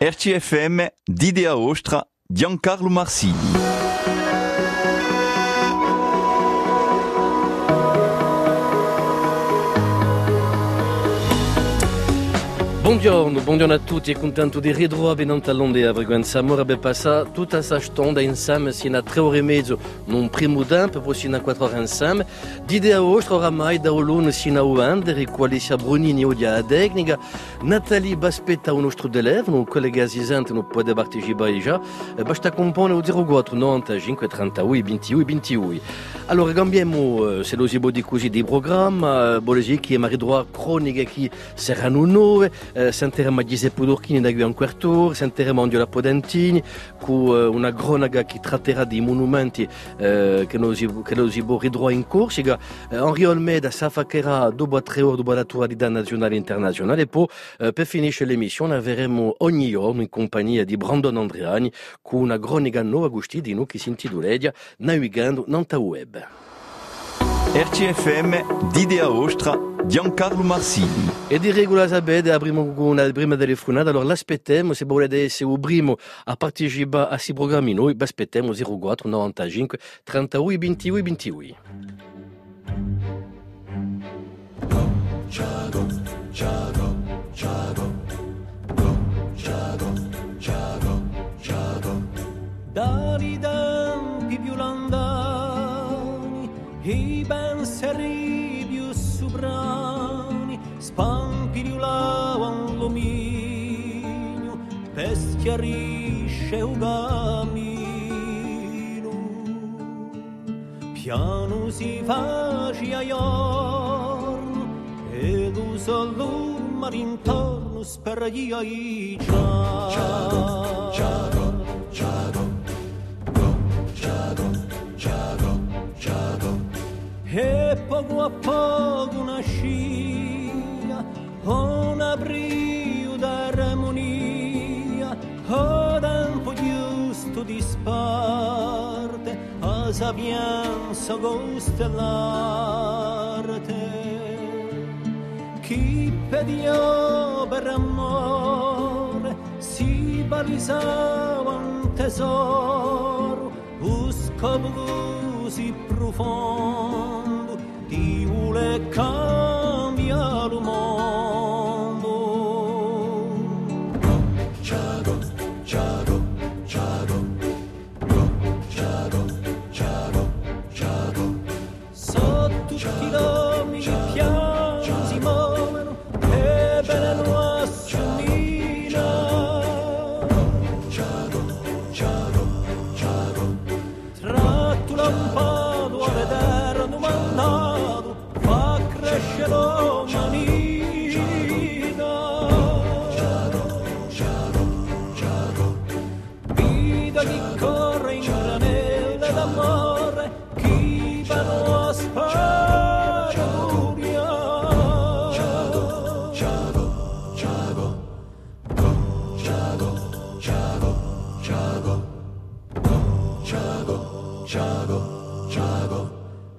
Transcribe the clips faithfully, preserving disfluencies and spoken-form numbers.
R C F M, d'Idea Ostra, Giancarlo Marsini. Buongiorno, buongiorno a tutti e contento di ritrovare in Londra a frequenza. Abbiamo passato tutta questa stonda insieme sino a tre ore e mezzo, non primo tempo, poi sino a quattro ore insieme. D'idea vostra oramai da Olone sino a Uander, e quali sia Brunini odia la tecnica. Nathalie Baspetta, un nostro élève, un collega assistente, non può partecipare già. Basta comporre o zero quattro novantacinque trentadue ventidue ventidue. Allora, cambiamo, se lo si può dire così, di programma. Bolesi che è maridroa cronica che saranno nuove. Uh, sentiremo Giuseppe Dorchini da qui a un quarto d'ora, sentiremo Angela Podentini con uh, una cronaca che tratterà di monumenti uh, che non si, che non si può ridroare in Corsica. Uh, Henri Olmeda s'affaccherà dopo tre ore dopo l'attualità nazionale e internazionale e poi uh, per finire l'emissione avremo ogni giorno in compagnia di Brandon Andreani con una cronaca nuova gustidino che si intitola Navigando Nanta Web. R C F M, d'Idea Ostra, Giancarlo Marsini. E di regola sapete, apriamo con una prima telefonata, allora l'aspettiamo, se volete essere il primo a partecipare a questi programmi, noi aspettiamo zero quattro novantacinque trentadue ventidue ventidue. Ciao, ciao, ciao, ciao, ciao, ciao. Dai tempi più lontani, i pensieri più soprani, spampiriulavano l'omigno, per schiarisce un cammino. Piano si faccia giorno, e lo solo mare intorno spergia i ciao. Ciao, ciao, ciao, ciao, ciao, ciao. E poco a poco una scia, una brio d'armonia, o tempo giusto di sparte, a sapienza costellarte. Chi pediò per amore, si balisava un tesoro, un scopo così profondo, ti vuole cambiare il mondo. Ciao, ciao, ciao, ciao, ciao, ciao. Sotto tutti i nomi piano si muovono, e bene non assomina. Ciao, ciao, ciao. Tratto lampado a vedere domandato, fa crescere l'umanità. Ciao, ciao, ciao. Vita che corre in granelle d'amore, chi va a sparaduria. Ciao, ciao, ciao, ciao, ciao, ciao. Ciao, ciao, ciao,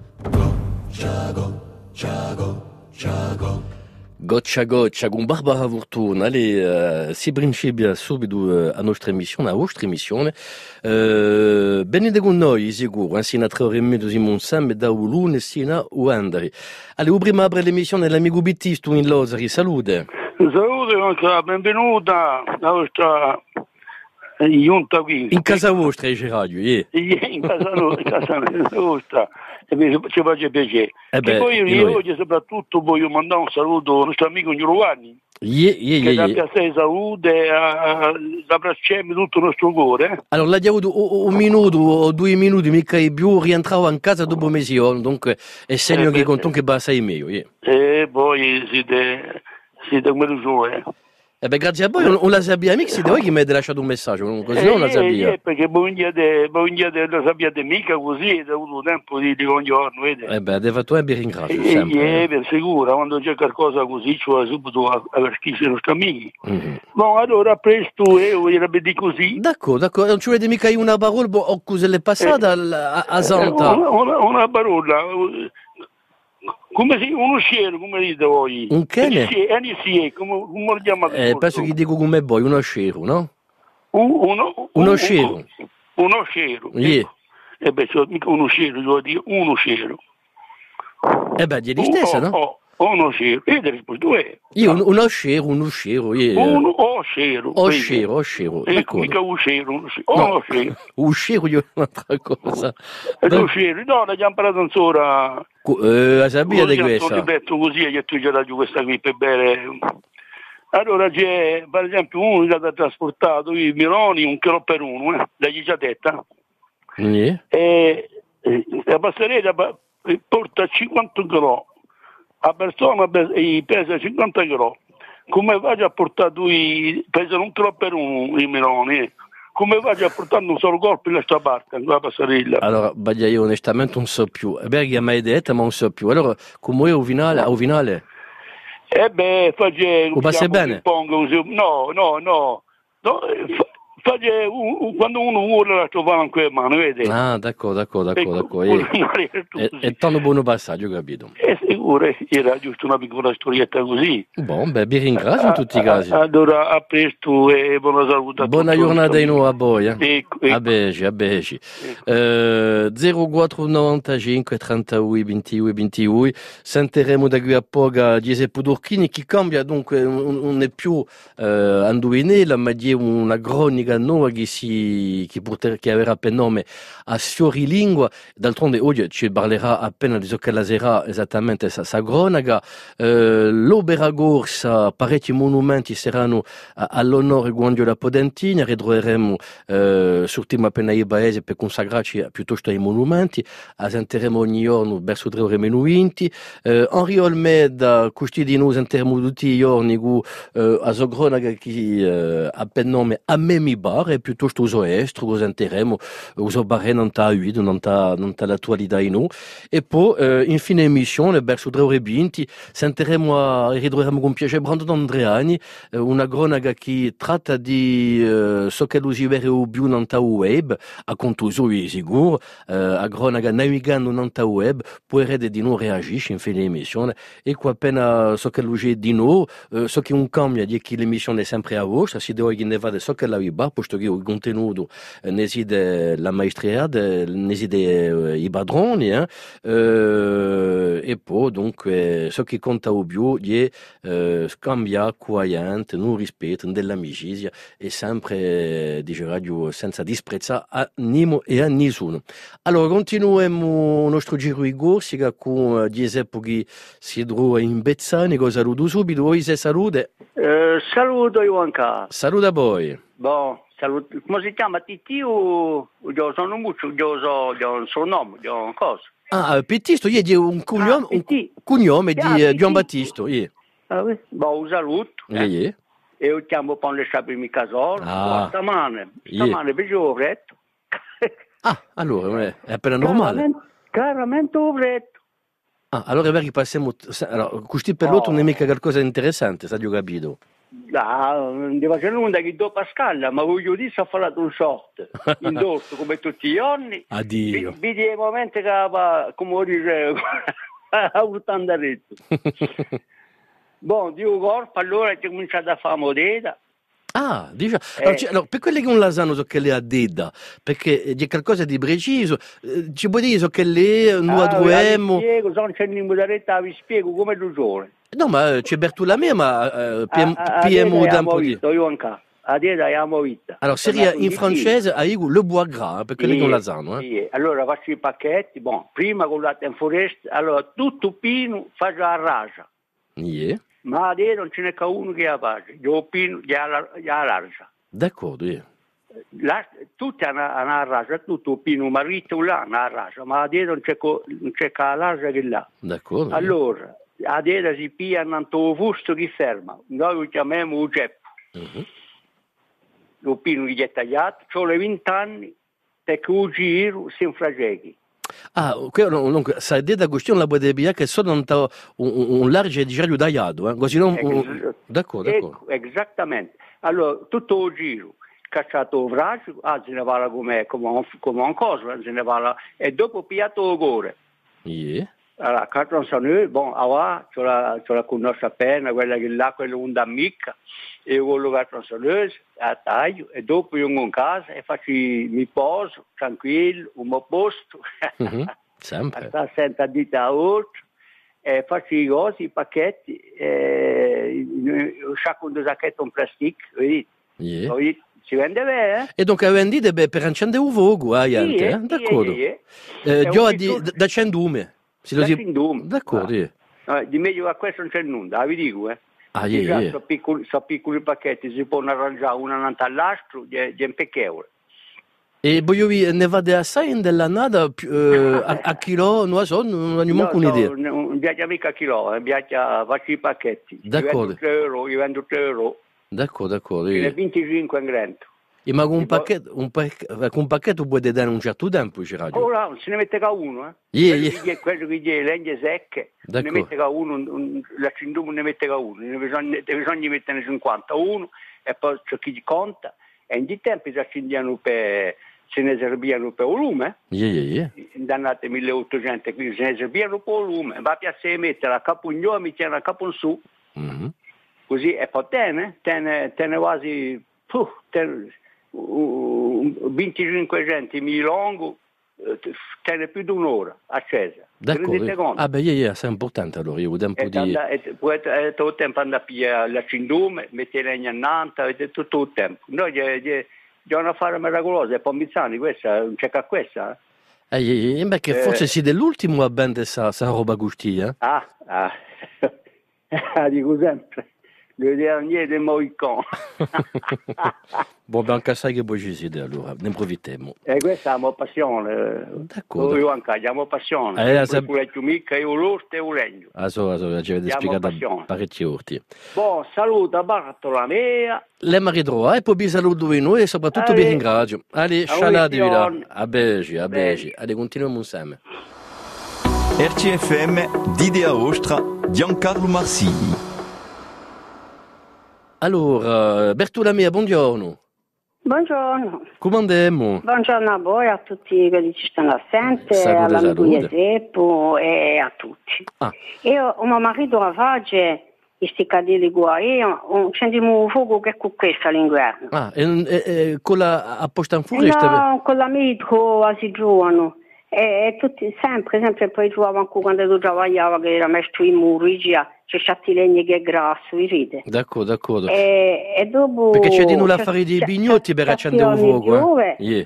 ciao, ciao, ciao. Goccia a goccia, con Barbara Fortuna. Allez, uh, si principia subito uh, a nostra emissione, a vostra emissione. Uh, venite con noi, sicuro, sino a tre ore e mezzo siamo insieme, da Ulune sino a Uandari. Allez, o prima apre l'emissione l'amico Bittisto in Losari, salute. Salute, benvenuta alla vostra giunta qui. In casa vostra, dice radio, yeah. In casa nostra, in casa nostra, ci faccia piacere. Eh beh, e poi e io noi. oggi soprattutto voglio mandare un saluto al nostro amico Giovanni, Yeah, yeah, che yeah, abbia yeah. sei salute, abbracciamo tutto il nostro cuore. Eh? Allora, l'abbiamo avuto un minuto o due minuti, mica di più, rientravo in casa dopo mezz'ora, dunque è segno Eh che beh, conto che basta i miei. Yeah. E poi siete, siete come tu so, eh. E beh, grazie a voi, non, non la sappiamo, mica siete voi che mi avete lasciato un messaggio, così non la Eh, sappiamo. eh, perché voi non lo sappiate mica così, avete avuto tempo di dire ogni giorno, vedi? Eh beh, avete fatto e vi ringrazio Eh, sempre. eh, per sicuro, quando c'è qualcosa così ci vuole subito a, a scrivere i nostri amici. Mm-hmm. Bon, allora, a presto, eh, voglierebbe dire così. D'accordo, d'accordo, non ci volete mica una parola o cosa le è passata Eh, a, a Santa? Una, una, una parola, come si, uno scero, come dite voi? Un che ne? N C E, come, come lo chiamate? Eh, penso che dico come voi, uno scero, no? Un, uno, Uno un, scero. Uno scero. Yeah. Ecco. E beh, cioè, mica uno scero, devo dire uno scero. Eh beh, di stessa, no? Oh, oh, uno scero. E ti risposto, due. Io un, uno scero, uno scero, yeah. Uno o scero. O vedi? scero, o scero, Ecco, d'accordo. mica un scero, uno scero. No, Uno scero. un scero io è un'altra cosa. E Da- lo scero. No, l'abbiamo imparato ancora. cu- eh, la sabbia di Così, un questa. libretto così, e tu già giù questa qui per bere. Allora c'è, per esempio, uno che ha trasportato i Mironi un chilo per uno, eh, da Gigiatetta. Yeah. E, e la passerella pa- porta cinquanta kg, a persona pe- e pesa cinquanta kg. Come faccio a portare due, pesano un chilo per uno i Mironi, eh. Come faccio a portare un solo colpo in questa parte, la passerella? Allora, baglia, io onestamente non so più. Berghi ha mai detto, ma non so più. Allora, come è il finale? Al finale? Eh beh, face, Lo passi bene? ping-pong, così. No, no, no, no eh, fa- face, un- un- quando uno vuole la trovare in quelle mani, vedi? Ah, d'accordo, d'accordo, d'accordo. Ecco, d'accordo. una- tutto E, così. e tanto buono passaggio, capito? È sicuro, eh, era giusto una piccola storietta così. Buon, beh, vi ringrazio in tutti i casi. A- Allora, a presto e buona salute a Buona tutti. giornata di nuovo a voi. Eh. Ecco, ecco. A Begi, a Begi. Eh, zero quattro novantacinque trentadue ventidue ventidue. Sentiremo da qui a poco Giuseppe Durchini che cambia, dunque non è più eh, Anduinella, ma di una cronica nuova che, si, che, porter, che avrà per nome a Fiorilingua. D'altronde oggi ci parlerà appena di ciò che la sera esattamente sa, sa cronaca. Eh, l'opera corsa, parecchi monumenti saranno a, all'onore quando la Podentina, ritroveremo eh, sul tema appena i paesi per consacrarci piuttosto ai monumenti, sentiremo ogni giorno verso tre ore meno venti. Eh, Henri Olmeda, questi di noi sentiremo tutti i giorni con eh, a sua cronaca che eh, ha per nome a Memi Bar, e piuttosto uso estro, lo sentiremo, uso barre non ta uido, non ta, non ta l'attualità in noi. E poi, eh, in fine emissione, verso tre ore venti, sentiremo a, e ritroveremo con piacere Brandon Andreani, eh, una cronaca che tratta di eh, so che lo si vede più non ta web, a contuso di sicuro, eh, a cronaca navigando non ta web, poi rede di noi reagisce in fine emissione, e qua appena so che lo si di noi, eh, so che un cambia di che l'emissione è sempre a vostra, si deve ne vada so che la viba, posto che il contenuto eh, neside la maestria, neside eh, i padroni, eh, eh, e poi dunque so che conta o più di eh, scambia quagliante, non rispetto dell'amicizia e sempre eh, dice radio senza disprezzare a nimo e a nessuno. Allora continuiamo il nostro giro di corsi con uh, Giuseppe che si trova in Bezzani, cosa saluto subito, voi se salute. Eh, saluto Ionca. Saluta voi. Bon, saluto. Come si chiama? Titi o io sono muccio, io so, io un sognome, io un cosa. Ah, Pettisto, io di un cognome, Ah, Petit. un cognome di Ah, uh, Petit. Gian Battisto, yeah. Ah, oui. Bon, un saluto. Yeah, yeah. E io chiamo per le primi casole. Ah. Oh, stamane, Yeah. stamane vedo ho letto. Ah, allora eh, è appena normale. Chiaramente, chiaramente ho letto. Ah, allora perché passiamo, allora, questi per l'otto Oh. non è mica qualcosa di interessante, sai, ho capito. Ah, non devo fare nulla che do Pascalla, ma voglio dire se ha fatto un short, indotto come tutti i giorni. Addio. Vedi i momenti che va, come dire, a ottanta retto. Bon, Dio corpo, allora ho cominciato a fare modella. Ah, dice, allora, Eh. cioè, allora, per quelli che non la sanno so che lei ha detto, perché c'è qualcosa di preciso, eh, ci può dire so che lei non la Ah, troviamo. vi spiego, se non c'è in modalità, vi spiego come lo giorno. No, ma eh, c'è Bertolomeo, ma eh, A P M te da un po' abbiamo di... visto, io anche. A te abbiamo visto. Allora, seria in francese, a Igu, le bois gras, per quelli che non la sanno. Eh. Sì, allora faccio i pacchetti, bon, prima con latte in foresta, allora tutto pino faccio la ragia. Yeah. Ma adesso non ce n'è che uno che la faccia, io pino e la ragia. D'accordo, yeah. La, tutti hanno una ragia, tutto pino marito là, una ragia, ma adesso non c'è, co, non c'è che la ragia che là. D'accordo. Allora, adesso si pigliano un fusto che ferma, noi lo chiamiamo il ceppo. Mhm. Lo pino che è tagliato, ho le venti anni, perché il giro si infrageghi. Ah, quello non, sa da questione la potete dire che sono un, un, un largo di giro tagliato, eh? Così non... un- D'accordo, d'accordo. Ecco, esattamente. Allora, tutto il giro, cacciato il braccio, ah, se ne va come, come, un, come un coso, se ne va, e dopo pigliato il cuore. Yeah. Allora, Carton Saneux, bon, allora, ce la, ce la conosco appena, quella che là, quella un amica, e io quello Carton Saneux, a taglio, e dopo io vengo in casa e faccio, mi poso, tranquillo, un po' posto, Mhm, sempre. sta senza dita a oltre, e faccio i cosi, i pacchetti, e io sciacquo un sacchetto in plastica, vedi? Yeah. Vedi? Si vende bene, eh? E dunque vendite beh, per accendere un fuoco, ah, Sì, Iante, eh, eh? sì, D'accordo. eh, eh. Eh, È già un di, piccolo- da cendume. Si lo Da si- cendume. D'accordo, Ah. yeah. Eh, di meglio che questo non c'è nulla, vi dico, eh. Ah, Sì, yeah, già, yeah. so piccoli, so piccoli pacchetti, si possono arrangiare uno davanti all'altro di, di un pecchevole. E voglio dire, ne vade assai della nada più, eh, a, a chilo, non lo so, non ho No, manco so, un'idea. un, un viaggio mica a chilo, un viaggio a faccio i pacchetti. Io D'accordo. vendo tre euro, io vendo tre euro, D'accordo, d'accordo. ce ne Yeah. venticinque in grande. E ma con un E poi- pacchetto, un, pac- con un pacchetto puoi dare un certo tempo, ci ragione. Ora non se ne mette che uno, eh. Yeah, quello, yeah. Che gli, quello che gli è legna secche, ne D'accordo. mette che uno, un, un, la cindume ne mette che uno, ne bisogna, bisogna metterne cinquantuno e poi c'è chi conta e in di tempi si accendiano per, se ne servivano per volume, Yeah, yeah, yeah. dannate milleottocento, quindi se ne servivano per volume, va a piazzare mettere a capo in giù e mi tiene a capo in su, Mhm. così e poi tiene, tiene, tiene quasi, puh, tiene, uh, venticinque mila longo, eh, tiene più di un'ora accesa. D'accordo. Rendete conto? Ah, beh, yeah, yeah, è importante allora, io ho tempo E di... tanda- e può essere tutto il tempo andare a pigliare la cindume, mettere legna in nanta, avete tutto il tempo. Noi c'è una fare miracolosa, e poi Mizzani, questa, non c'è che questa. Eh? Eh, yeah, yeah, beh, che forse Eh. si dell'ultimo a bende sa, sa roba gustia. Ah, ah, ah, dico sempre, le idee niente moicon. Boh, ben anche sai che poi ci siete allora, ne approfittiamo. E questa è la mia passione. D'accordo. Io anche abbiamo passione. Eh, Sempre se- con le ciumica, io l'orto e il legno. Ah, so, so, ci avete Abbiamo spiegato passione. parecchi orti. Buon saluto a Bartola mia. Le maridroa e poi vi saluto noi e soprattutto vi Ale. ringrazio. Ale, A scialate vi là. visione. A beci, a Bene. beci. Ale, continuiamo insieme. R C F M d'Idea Ostra, Giancarlo Marsini. Allora, Bertola mia, buongiorno. Buongiorno, Come andiamo? buongiorno a voi, a tutti quelli che ci stanno assenti, Salute, all'amico salute. Iesepo e a tutti. Ah, Io, un mio marito a Vage, questi cadili guai, accendiamo un fuoco che è con questa all'inverno. ah e, e, e con la apposta in foresta? No, con l'amico si giocano. E, e tutti, sempre, sempre, poi giocavo anche quando io lavoravo, che era messo in muri, c'è stati legni che è grasso, vi vede. D'accordo, d'accordo. E, e dopo... Perché c'è di nulla a c'è- fare dei c'è- bignotti per c'è- accendere un c'è fuoco, eh? giove, Yeah.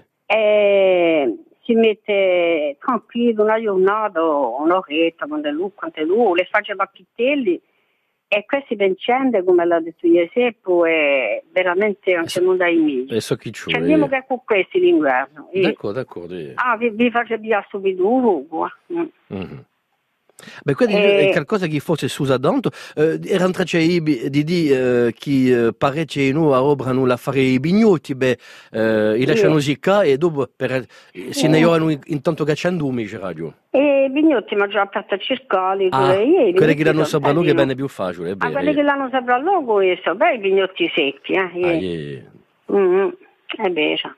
e si mette tranquillo una giornata, un'oretta, quando è lui, quando è lui, le faccia bacchitelli e questi ben accende, come l'ha detto Iesepo, è veramente non c'è nulla di meglio. E so chi c'è. Ci andiamo che con questi l'inverno. E- D'accordo, d'accordo. Yeah. ah, vi, vi faccio via subito un fuoco. eh. Mm. Mhm. Beh, quello Eh. è qualcosa che forse si usa tanto. Eh, erano tracciati di di eh, che eh, parecchi noi obrano la fare i bignotti, beh, eh, li lasciano secca e dopo per, eh, se ne hanno intanto cacciandumi, c'è radio. E i vignotti ma già aperto a cercare. Ah, ieri, quelli che l'hanno sono sopra lui belli, è no? bene più facile, è Ah, vero. quelli che l'hanno sopra logo sono bei vignotti secchi, eh? Ah, eh. yeah. Mm, è vero.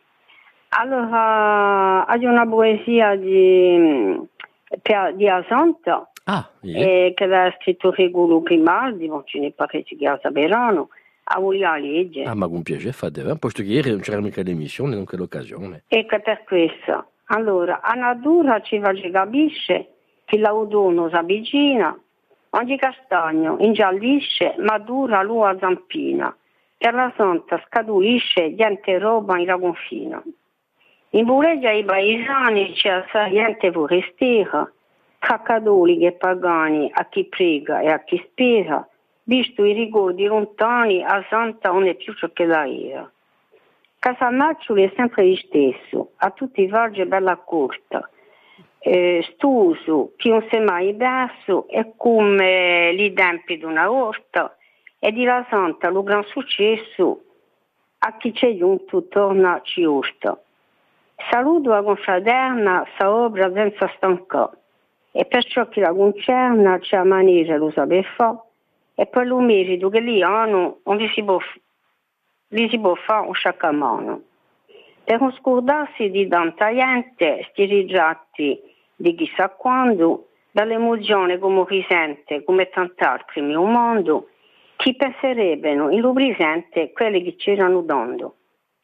Allora, hai una poesia di, per- di Asonto, Ah, yeah. eh, che l'ha scritto Regolo Grimaldi, ma ce ne parecchi che la sapranno, a voi la legge. Ah, ma con piacere, fate, eh? Posto che ieri non c'era mica l'emissione, non che l'occasione. E che per questo, allora, a natura ci va ci capisce che l'autunno si avvicina, ogni castagno ingiallisce, ma dura l'ua zampina, per la sonta scaturisce niente roba in la confina. In Bureggia i paesani c'è assai niente forestiera, caccadoli e pagani a chi prega e a chi spera, visto i ricordi lontani, a Santa non è più ciò che la era. Casamaccioli è sempre lo stesso, a tutti i vargi bella corta, eh, stuso, che non si è mai perso, è come i tempi di una orta, e di la Santa lo gran successo, a chi c'è giunto torna ci urta. Saluto la confraterna, sa opera senza stancare, e perciò che la concerna c'è a maniera lo sape fare, e per lo merito che li hanno, non li si può, li si può fare un sciacamano. Per non scordarsi di tanta gente, sti ritratti di chissà quando, dall'emozione come chi sente, come tant'altri nel mondo, chi penserebbero in lo presente quelli che c'erano dondo.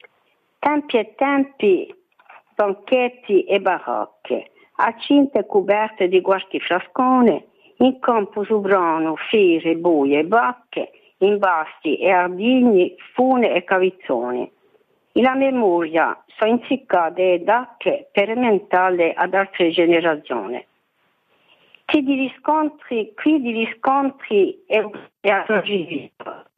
Tempi e tempi, banchetti e baracche, accinte coperte di qualche frascone, in campo sovrano fiere, buie e bacche, in basti e ardigni, fune e cavizzoni. E la memoria sono insiccate e dacche per mentarle ad altre generazioni. Chi di riscontri, qui di riscontri e, e assaggi,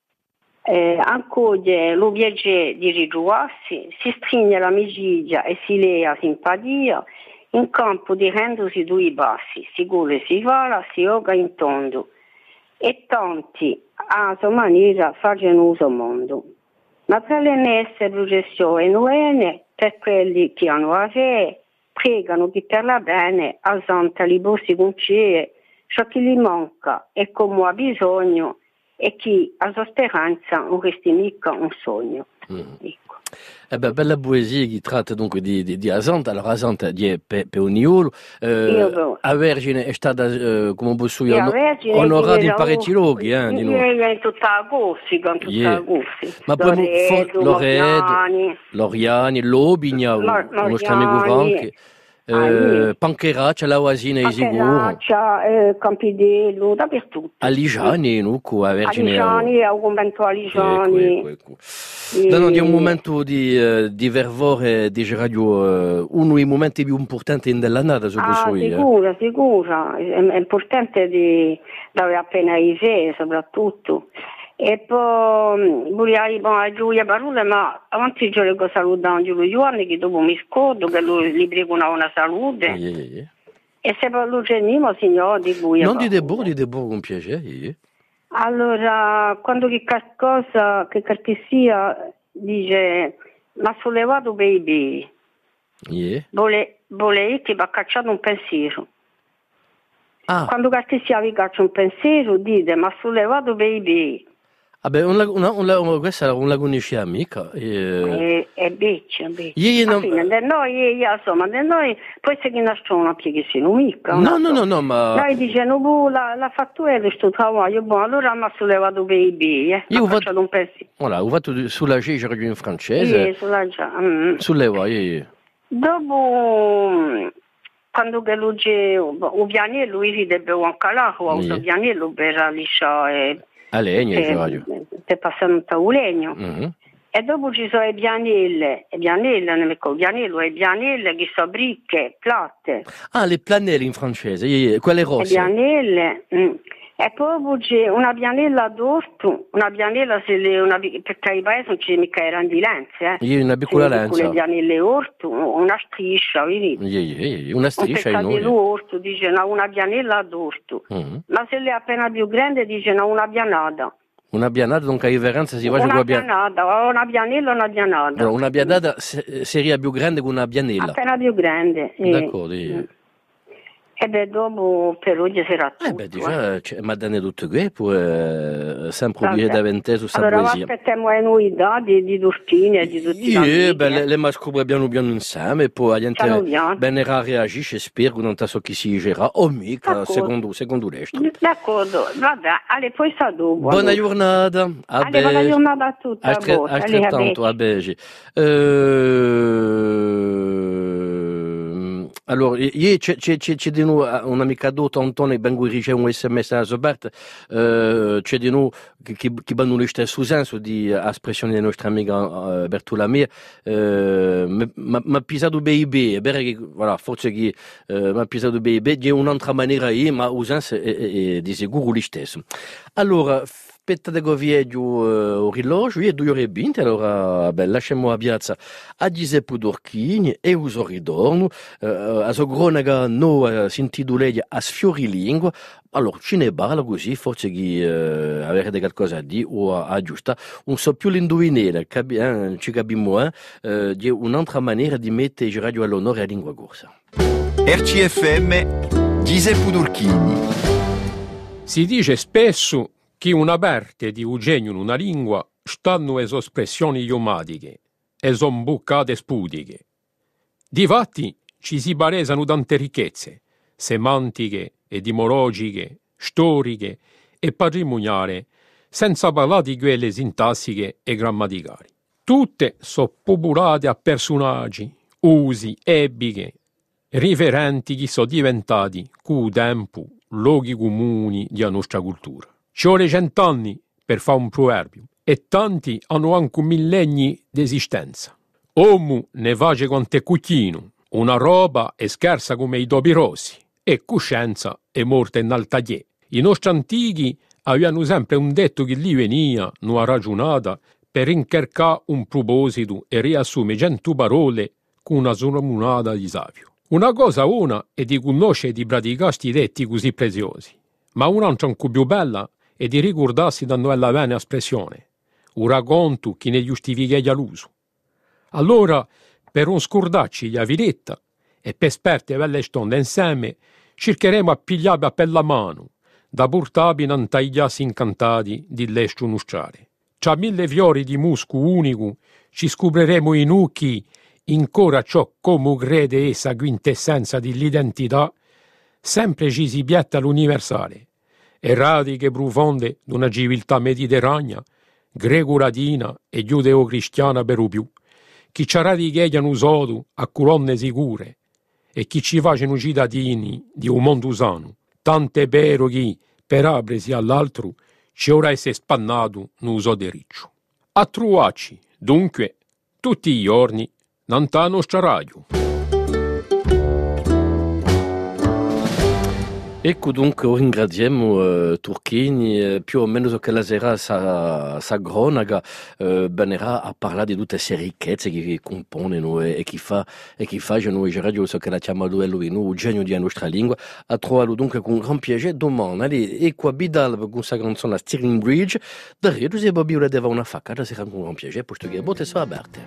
eh, accoglie lo viaggio di ritrovarsi, si stringe l'amicizia e si lea simpatia, in campo di rendersi due bassi, si gole si vala, si oga in tondo, e tanti a sua maniera facciano uso mondo. Ma tra le messe, processioni e noene, per quelli che hanno a fede, pregano chi per la bene a santa li bossi concie, ciò che gli manca e come ha bisogno, e chi ha sua speranza non resti mica un sogno. Mm. Ecco. Eh ben, bella poesia che tratta dunque di, di, di Asante. Allora Asante è pe, pe Oniolo, eh, a Vergine è stata eh, come posso dire onorata in parecchi luoghi, eh, di in tutta la Corsica, in tutta yeah. la Corsica. Ma poi Loredo, Loriani, Lobigna, il nostro amico Franchi, eh, Pancheraccia, la Oasina e Sicuro, Pancheraccia, eh, Campidello, dappertutto. A Ligiani, no, a Vergine. A Ligiani, a un convento a Ligiani. Ecco, ecco, ecco. No, di un momento di, uh, di vervore di radio, uh, uno dei momenti più importanti dell'annata, se ah, posso dire. Sicuro, sicuro, è, è importante di dove appena i sé, soprattutto. E poi vorrei a Giulia Barule, ma avanti io leggo salutare Giulio Giovanni, che dopo mi scordo, che lui gli prego una buona salute. Yeah, yeah, yeah. E se poi lo genimo, signore, di Giulia non di debò, di debò con piacere. Yeah. Allora, quando che qualcosa che sia dice, ma sollevato baby, yeah. vole, vole che va cacciato un pensiero. Ah. Quando sia vi caccia un pensiero, dite, ma sollevato baby. Vabbè, una, una, una, questa non la conosciamo mica. E è beccia, beccia. Io non... Fine, de noi, io, insomma, de noi, poi se che nascono che si non mica. No, no, no, no, ma... Noi dicevano, la, la fattura è sto travaglio, buono, allora mi ha sollevato baby, eh. Io ho fatto un pensiero. Voilà, ho fatto sulla ciccia in francese. Sì, sulla già. Mm. Sulleva, io. Dopo... Quando che lui o pianello, lui si deve anche là, o il pianello per lisciare... A legno, per, radio. Per passare un tavolegno. Mm-hmm. E dopo ci sono i pianelle, i pianelle, non mi ricordo, pianello e pianelle che sono bricche, platte. Ah, le planelle in francese, quelle rosse. Le pianelle, mm. E poi c'è una pianella d'orto, una pianella se le, una, perché i paesi non c'è mica erano di lenze, eh. Io una piccola lenza. Le pianelle orto, una striscia, vedi? Yeah, yeah, una striscia in noi. Orto, dice no, una pianella d'orto. Mm-hmm. Ma se le è appena più grande dice no, una pianata. Una pianata, donc a differenza si fa una pianata, una pianella o una pianata. No, una pianata seria più grande che una pianella. Appena più grande. Eh. D'accordo. Eh. E beh, dopo per oggi sarà tutto. Eh beh, già, eh. mi ha dato tutto qui, poi eh, sempre dire da vent'è su questa allora, poesia. Allora, aspettiamo le novità di, di Turchini e di tutti gli amici. Eh, beh, le, le ma scopre piano piano insieme, e poi la gente bene reagisce, spero che non so chi si gira, o mica, secondo, secondo l'estero. D'accordo, vabbè, alle poi sa dopo. Buona giornata. A alle, buona giornata a tutti. Altrettanto, a Begi. Allora, ieri c'è, c'è, c'è di noi un'amica d'otto, Antonio, ben cui riceve un sms a Roberto, eh, c'è di noi che, che, che vanno lo stesso senso di espressione della nostra amica uh, Bertola Mia, eh, mi ha pisato bene, è vero che, voilà, forse che eh, mi ha pisato bene, di un'altra maniera, ma usanza è, è, è di sicuro lo stesso. Allora, aspetta di govieggio uh, orologio e due ore e venti, allora beh, lasciamo a piazza a Giuseppe Dorchini e uso ritorno, uh, a so cronaca no uh, sentito lei a sfiorilingua, allora ce ne parla così, forse che uh, avete qualcosa a dire o a aggiustare, non so più l'indovinare, capi, eh, ci capiamo, eh, uh, di un'altra maniera di mettere il radio all'onore a lingua corsa. R C F M Giuseppe Dorchini. Si dice spesso che una parte di Eugenio in una lingua stanno le espressioni idiomatiche e son buccate spudiche. Difatti ci si palesano tante ricchezze, semantiche, etimologiche, storiche e patrimoniali, senza parlare di quelle sintassiche e grammaticali. Tutte sono popolate a personaggi, usi, epiche, riferenti che sono diventati, con il tempo, luoghi comuni della nostra cultura. Ci vuole cent'anni per fare un proverbio e tanti hanno anche millenni di esistenza. Uomo ne face quanto cucchino, una roba è scarsa come i topi rossi e coscienza è morta in altagliè. I nostri antichi avevano sempre un detto che gli veniva, una ragionata, per inchercare un proposito e riassumere cento parole con una sonomunata di savio. Una cosa una è di conoscere e di praticare questi detti così preziosi, ma un'altra ancora più bella è di ricordarsi da quella bella espressione, un racconto che ne giustifica l'uso. Allora, per non scordarci la viretta e per sperte belle stonde insieme, cercheremo a pigliarvi per la mano, da portarvi in antagliassi incantati di l'estro nostrale. Tra mille fiori di musco unico ci scopriremo i nucchi ancora ciò come crede essa quintessenza dell'identità, sempre ci si pietta l'universale, e radiche profonde d'una civiltà mediterranea, greco-latina e giudeo-cristiana per lo più, che ci radicheggiano sodo a colonne sicure e che ci facciano cittadini di un mondo sano, tant'è vero che, per apresi all'altro, ci ora essere spannato un uso di riccio. A trovarci, dunque, tutti i giorni, nella nostra radio. Ecco dunque ringraziamo eh, Turchini, eh, più o meno che la sera sa, sa cronaca eh, venerà a parlare di tutte queste ricchezze che compongono e, e che fa e che fanno i radio che la chiamano lui, il genio della nostra lingua. A trovarlo dunque con gran piacere domani. Allez, e qua Bidal con questa canzone Steering Bridge, da Redo se Bobby voleva una facca, da sera con gran piacere, posto che le botte sono aperte.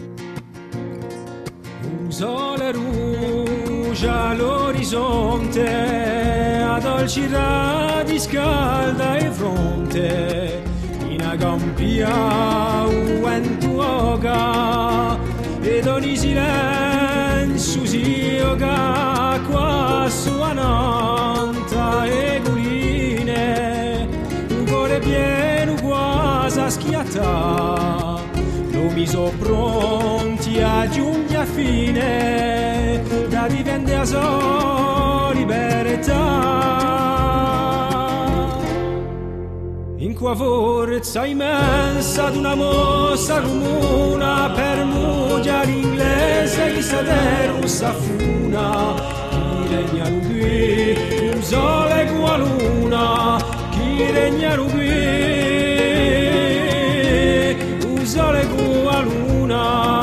Un sole rouge all'orizzonte, dolci radi scalda in fronte, in agampia un vento oga, ed ogni silenzio si oga qua suonanta e guline, un cuore pieno quasi a schiattà, lo miso pronti a giungere a fine, da divende a so libertà. In qua forza immensa d'una mossa comuna, per mugia l'inglese che sader sa funa, chi regna qui, un sole qua luna, chi regna qui, un sole qua luna.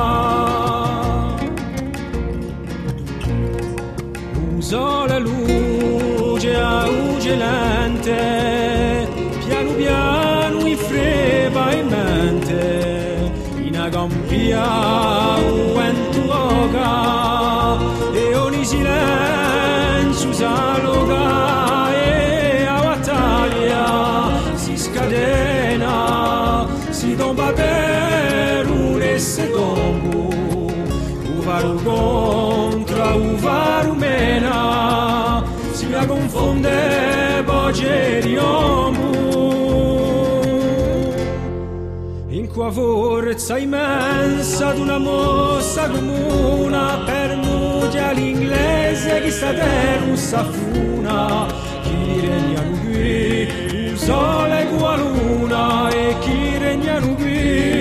Un sole luce a ugelente, piano piano mi freva in mente, in agampia un vento oga, e ogni silenzio s'aloga, e a battaglia si scadena, si tomba per un secondo, un varu contra un varu mena, si la confonde voce di uomo. In qua forza immensa d'una mossa comuna, per mugia l'inglese che sta per un safuna, chi regna qui, il sole qua luna, e chi regna qui,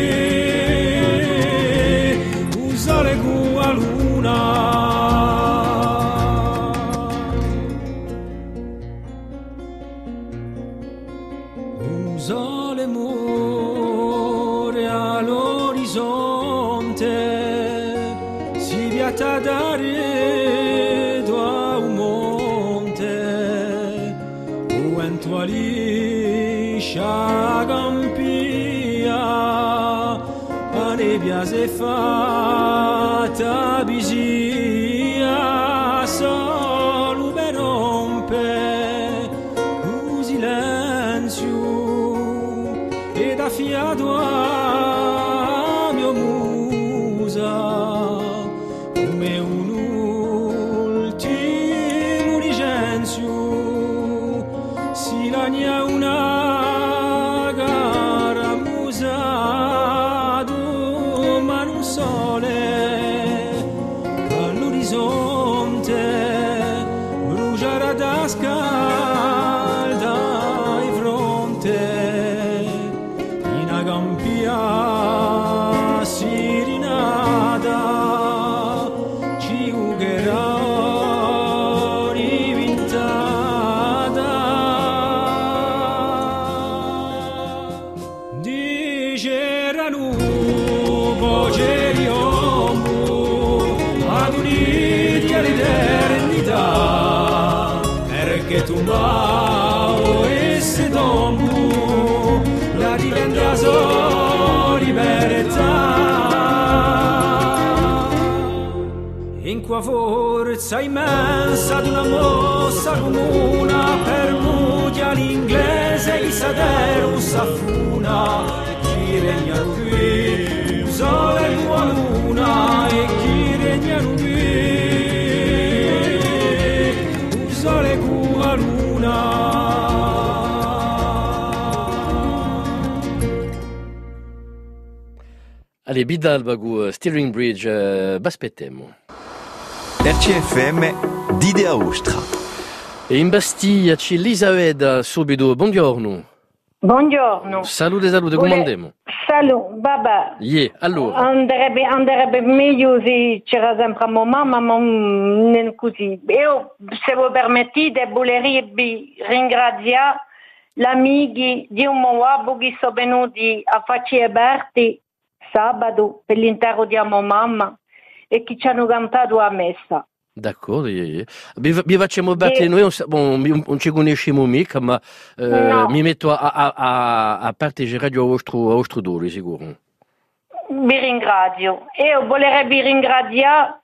un sole qua luna. Sole muore all'orizzonte, si viata dare a un monte, un vento aliscia campia, a nebbia se fatta bisia, solo per rompe un silenzio ed affiato a mio musa come un'ultima sole all'orizzonte bruciare da scalda di fronte in una campia sirinata ci ugherà rivintata diceranno voce di uomo ad uniti all'eternità perché tu mao e se domu la diventa solo libertà in qua forza immensa di una mossa comuna per muti all'inglese chi saderu s'affuna e chi regna qui il sole e la luna e chi regna qui il sole e la luna. Allez, Bidalba gu Steering Bridge, uh, baspetemo. R C F M d'Idea Ostra. E in Bastiglia c'è Elisabetta subito, buongiorno. Buongiorno. Salute, salute, Vole- come andiamo? Salute, vabbè. Yeah, allora. Andrebbe, andrebbe meglio se c'era sempre a mamma, ma non così. Io, se voi permettete, volevo ringraziare gli amici di un Moab che sono venuti a farci aperti sabato per l'intero di mamma e che ci hanno cantato a messa. D'accordo, yeah, yeah. Vi, vi facciamo battere, noi non, bon, non ci conosciamo mica, ma eh, No. mi metto a, a, a, a partecipare a vostro, a vostro dore, sicuro. Vi ringrazio. Io volevo ringraziare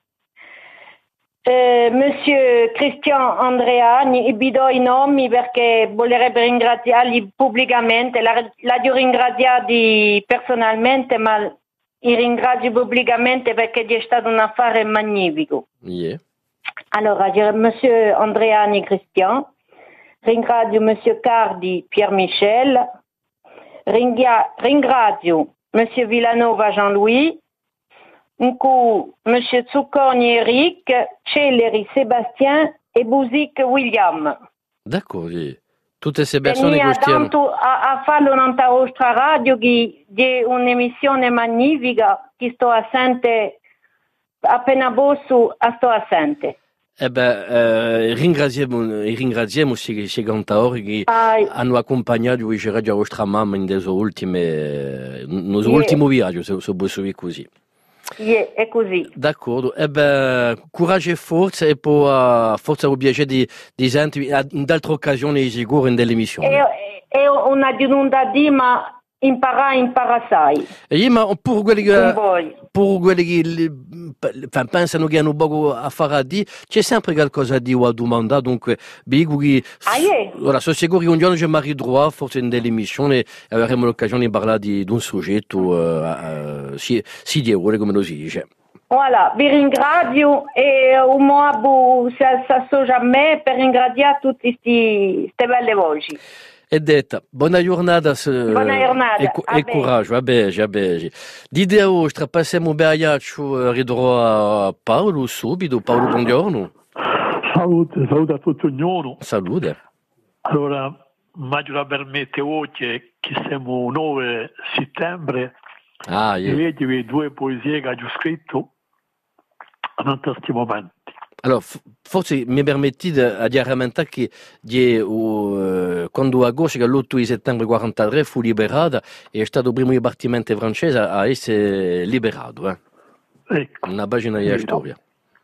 eh, Monsieur Christian Andreani, e vi do i nomi perché volevo ringraziarli pubblicamente, la, la devo ringraziare personalmente, ma li ringrazio pubblicamente perché è stato un affare magnifico. Yeah. Allora, j'ai Monsieur Andreani Christian, ringrazio Monsieur Cardi Pierre Michel, ringhia- ringrazio Monsieur Villanova Jean-Louis, un coup Monsieur Zucconi Eric, Celeri Sébastien e Busic William. D'accordo, yeah. Tutte queste persone che Venia stiano... tanto a, a farlo nella vostra radio che è un'emissione magnifica che sto assente, appena bosso sto assente. Eh beh, eh, ringraziamo, ringraziamo questi cantatori che Ai. hanno accompagnato il radio a vostra mamma in questo ultimo, nel Yeah. ultimo viaggio, se, se posso dire così. Yeah, è così. D'accordo, e beh, coraggio e forza e poi uh, forza o piacere di, di sentire in altre occasioni sicuro in delle emissioni. È, è una denunta di ma impara, impara sai. E io, ma per quelli Con che, voi. per quelli che li- enfin, pensano che hanno poco a fare a dire, c'è sempre qualcosa a dire o a domandare, dunque, dico che, Ah, yeah. ora, sono sicuro che un giorno ci arriverò forse in delle emissioni e avremo l'occasione di parlare di, di un soggetto, uh, uh, si, si di ore, come lo si dice. Voilà, vi ringrazio e un moabo si associa a me per ringraziare tutte queste belle voci. È detta, buona giornata, se, Buona giornata, e, co- a e bene. coraggio, a bene, a bene. D'Idea Ostra, passiamo Beaiaccio, ridrò a Paolo subito. Paolo, buongiorno. Salute, salute a tutti ognuno. Salute. Allora, immagino permette oggi che siamo nove settembre Ah, e yeah. vedi due poesie che ho scritto in questi momenti. Allora, f- forse mi permettete di rammentare che di, uh, quando agosto, che l'otto di settembre quarantatré fu liberata, è stato il primo dipartimento francese a essere liberato. Eh? Ecco. Una pagina della storia.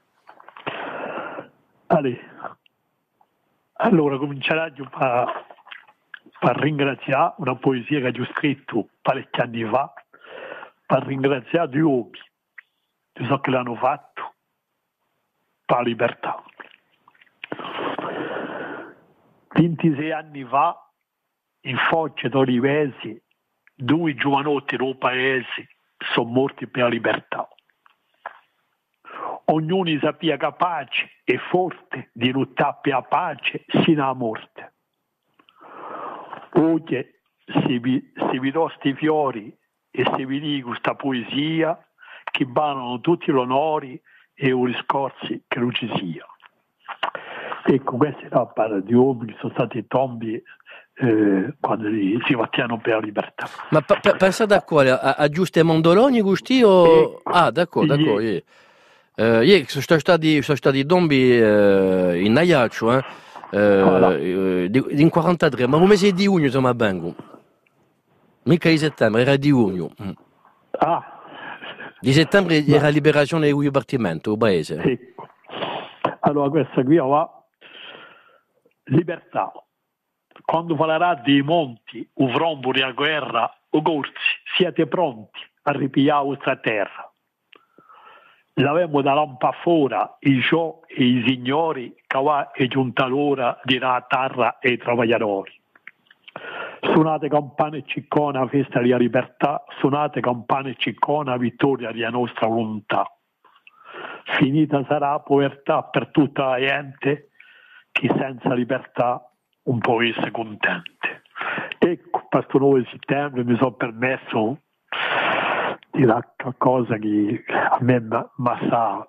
Allora, allora comincerò per, per ringraziare una poesia che ho scritto parecchi anni fa, per ringraziare due uomini, di ciò che l'hanno fatto per la libertà. ventisei anni fa, in Foggia d'Olivesi, due giovanotti del paese sono morti per la libertà. Ognuno sapeva capace e forte di lottare per la pace sino alla morte. Oggi si, vi, si vedono questi fiori e si vede questa poesia che vanno tutti gli onori e gli scorsi che non ci sia. Ecco, questa era la parte di uomini che sono stati tombi eh, quando li, si battiano per la libertà. Ma pa- pa- pensate a quale? A, a Giuste Mondoloni, Gusti o... Ecco. Ah, d'accordo, d'accordo. Yeah. Uh, yeah, sono stati, sono stati tombi uh, in Ajaccio, eh? Uh, Voilà. uh, di, in quarantatré, ma come mese di giugno, insomma, vengo. Mica di settembre, era di giugno. Mm. Ah, Di settembre era la liberazione del dipartimento, il paese. ecco. Allora questa qui va libertà. Quando parlerà dei monti, o vromboli a guerra, o corsi, siete pronti a ripigliare la vostra terra. L'avemo da lampa fuori, i ciò e i signori, che va è giunta l'ora di la terra e i travagliatori. Suonate campane ciccona, festa di libertà, suonate campane ciccona, vittoria della nostra volontà. Finita sarà la povertà per tutta la gente, che senza libertà un po' essere contente. Ecco, questo nove settembre mi sono permesso di dire qualcosa che a me mi sa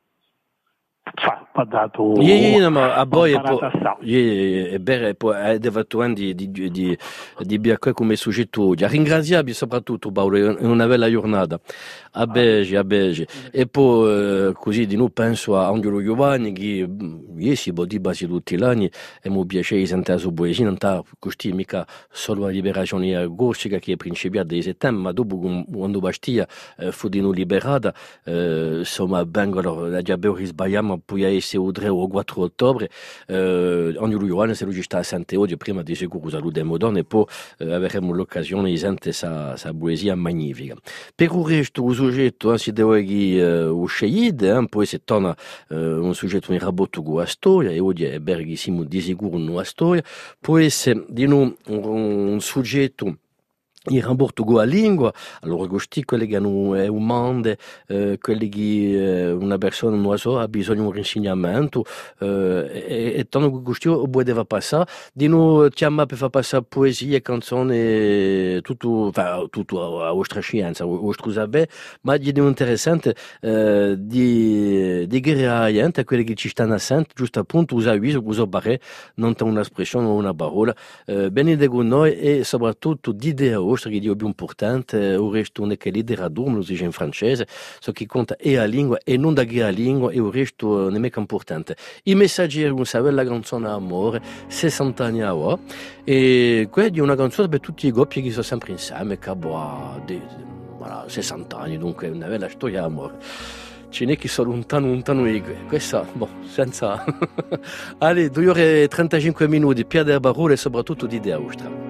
ha dato yeah, yeah, ma a voi è, po- sa. yeah, è bene poi devattuando di di di di biacque come soggetto. Ringraziabile soprattutto Paolo, è una bella giornata a Bege, a Bege. E poi eh, così di noi penso a Angelo Giovanni che io si può dire quasi tutti gli anni e mi piace di sentire la sua poesia, non sta così mica solo la liberazione gorsica che è principiata di settembre, ma dopo quando Bastia eh, fu di noi liberata, eh, insomma vengono la diabete sbagliamo poi essere il tre o quattro ottobre, eh, Angelo Giovanni se lui sta a Sante oggi prima di sicuro salutiamo donne e poi eh, avremo l'occasione di sentire sa, sa poesia magnifica. Per il resto il soggetto si deve che uh, uscire, eh, poi si torna uh, un soggetto in rapporto con la storia e oggi è Berghi siamo di sicuro una storia, può essere di noi un, un soggetto in rapporto con la lingua, allora questi quelli che hanno è un mondo, eh, quelli che eh, una persona non so, ha bisogno di un insegnamento eh, e, e tanto questi poi deve passare, di noi chiama per far passare poesie, canzoni, tutto, enfin, tutto a vostra scienza, a vostro sapere, ma di interessante eh, di, di guerriere a quelli che ci stanno assenti, giusto appunto usare viso, usare barre, non c'è un'espressione o una parola, eh, benedire con noi e soprattutto di idea che è più importante, il resto non è che liderador, lo si dice in francese, so che conta è la lingua e non da che la lingua e il resto non è che importante. I messaggeri, non sapete, la canzone Amore, sessanta anni a ora, e quella è una canzone per tutti i coppie che sono sempre insieme, che hanno voilà, sessanta anni, dunque una bella storia d'amore. Ce n'è che sono lontano, lontano e questa, boh, senza... Allez, due ore e trentacinque minuti, Pierre Barolo e soprattutto di Idea Ostra.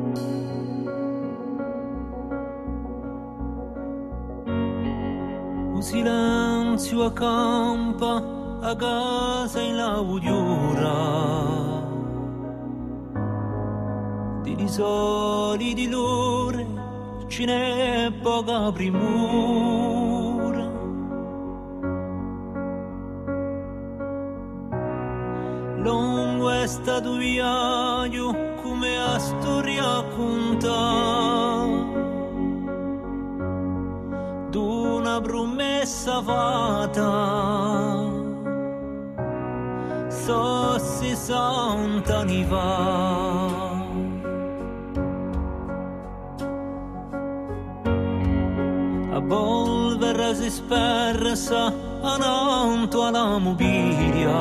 Silenzio accampa a casa in laudiura di risoli di lore ce n'è poca primura lungo è stato viaggio come a storia conta d'una promessa fatta so sessanta anni fa a polvere si spersa ananto alla mobilia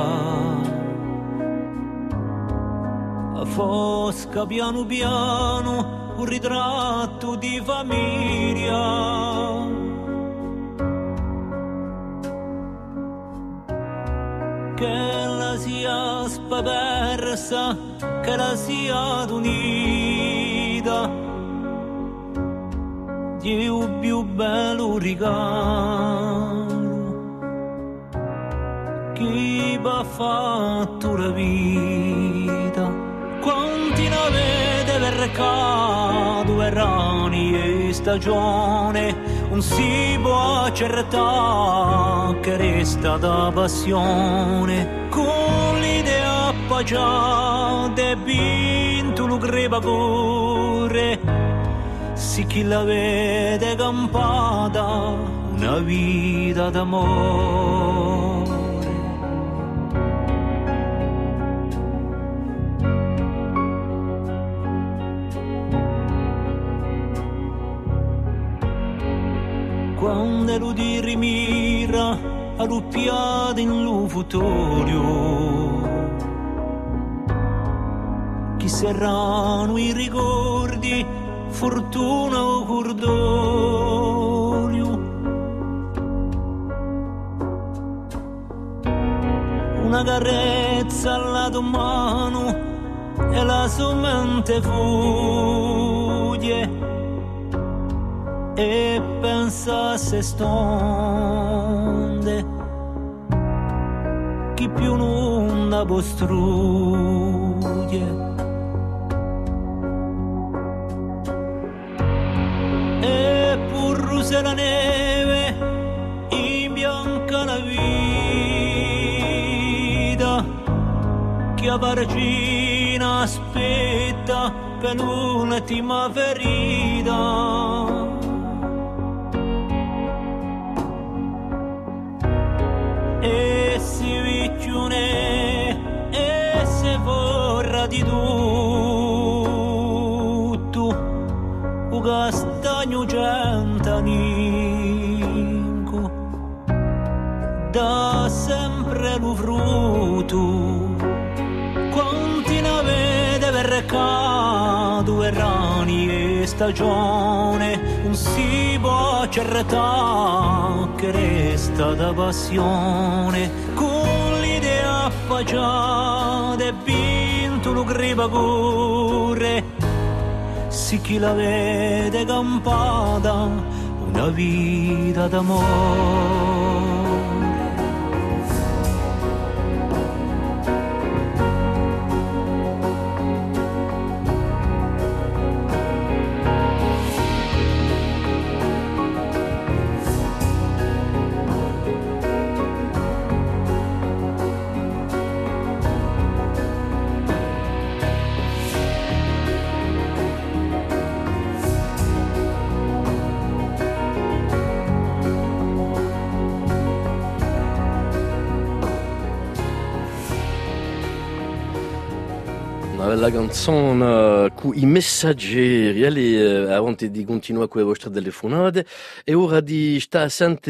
a fosca piano piano un ritratto di famiglia che la sia spapersa, che la sia unita, di un più bello regalo, chi va fatto la vita. Quanti ne avete mercato, verani e stagione, un si può accertare che resta da passione con l'idea appaggiata e vinto lo crepatore si chi la vede campata una vita d'amore. Quando lo di rimira all'uppiata in lufutorio, chi serrano i ricordi, fortuna o cordoglio. Una carezza alla tua mano e la sua mente fugge e pensa a se stonde chi più non costrugge. E pur se la neve in bianca la vita che a Vargina aspetta per l'ultima ferita. E si viccione e se vorrà di tutto un castagno gentaninco dà sempre lo frutto. Quanti ne vede vercato e rani e stagione, non si può certare che resta da passione. Con l'idea affacciata e vinto lo gripa corre, sì chi la vede campata una vita d'amore. La canzone con i messaggeri, alle, avanti di continuare con le vostre telefonate, e ora di stare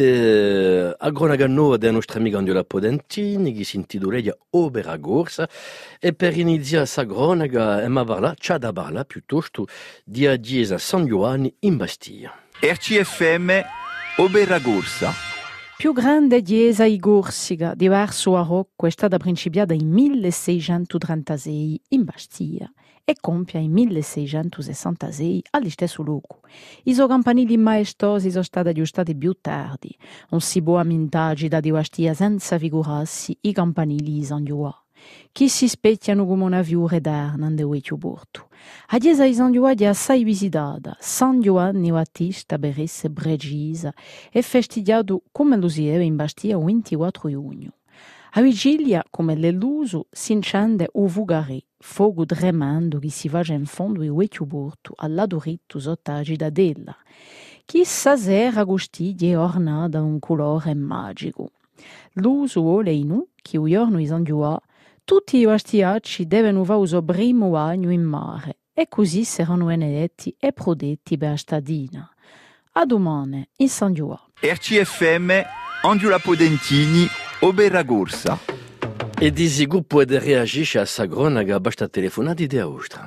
sente a cronaca nuova della nostra amica Angela Podentini, che si intitola Opera Corsa, e per iniziare questa cronaca, Emma parla, c'è da parlare piuttosto di a Chiesa San Giovanni in Bastia. R C F M Opera Corsa. Più grande chiesa igorsica di verso a Rocco è stata principiata nel milleseicentotrentasei in Bastia e compia nel milleseicentosessantasei allo stesso luogo. I suoi campanili maestosi sono stati aggiustati più tardi. Non si può amintare da Bastia senza figurarsi i campanili di San Giovanni, che si specchiano come una fiore eterna nel vecchio porto. La chiesa di San Giovanni è assai visitata. San Giovanni Battista per essere precisa è festeggiato come lo si era in Bastia il ventiquattro giugno. A vigilia, come l'uso, si incende o vugare, fuoco tremendo che si faccia in fondo il vecchio porto al lato ritto sotto la cittadella, che stasera gostiglia è ornata da un colore magico. L'uso vuole in un che il giorno di San Giovanni tutti i bastiacci devono fare il suo primo bagno in mare e così saranno benedetti e protetti per la stadina. A domani in San Giovanni. R C F M Angela Podentini Opera Corsa. E di sicuro può reagire a questa cronaca, basta telefonare di Aostra.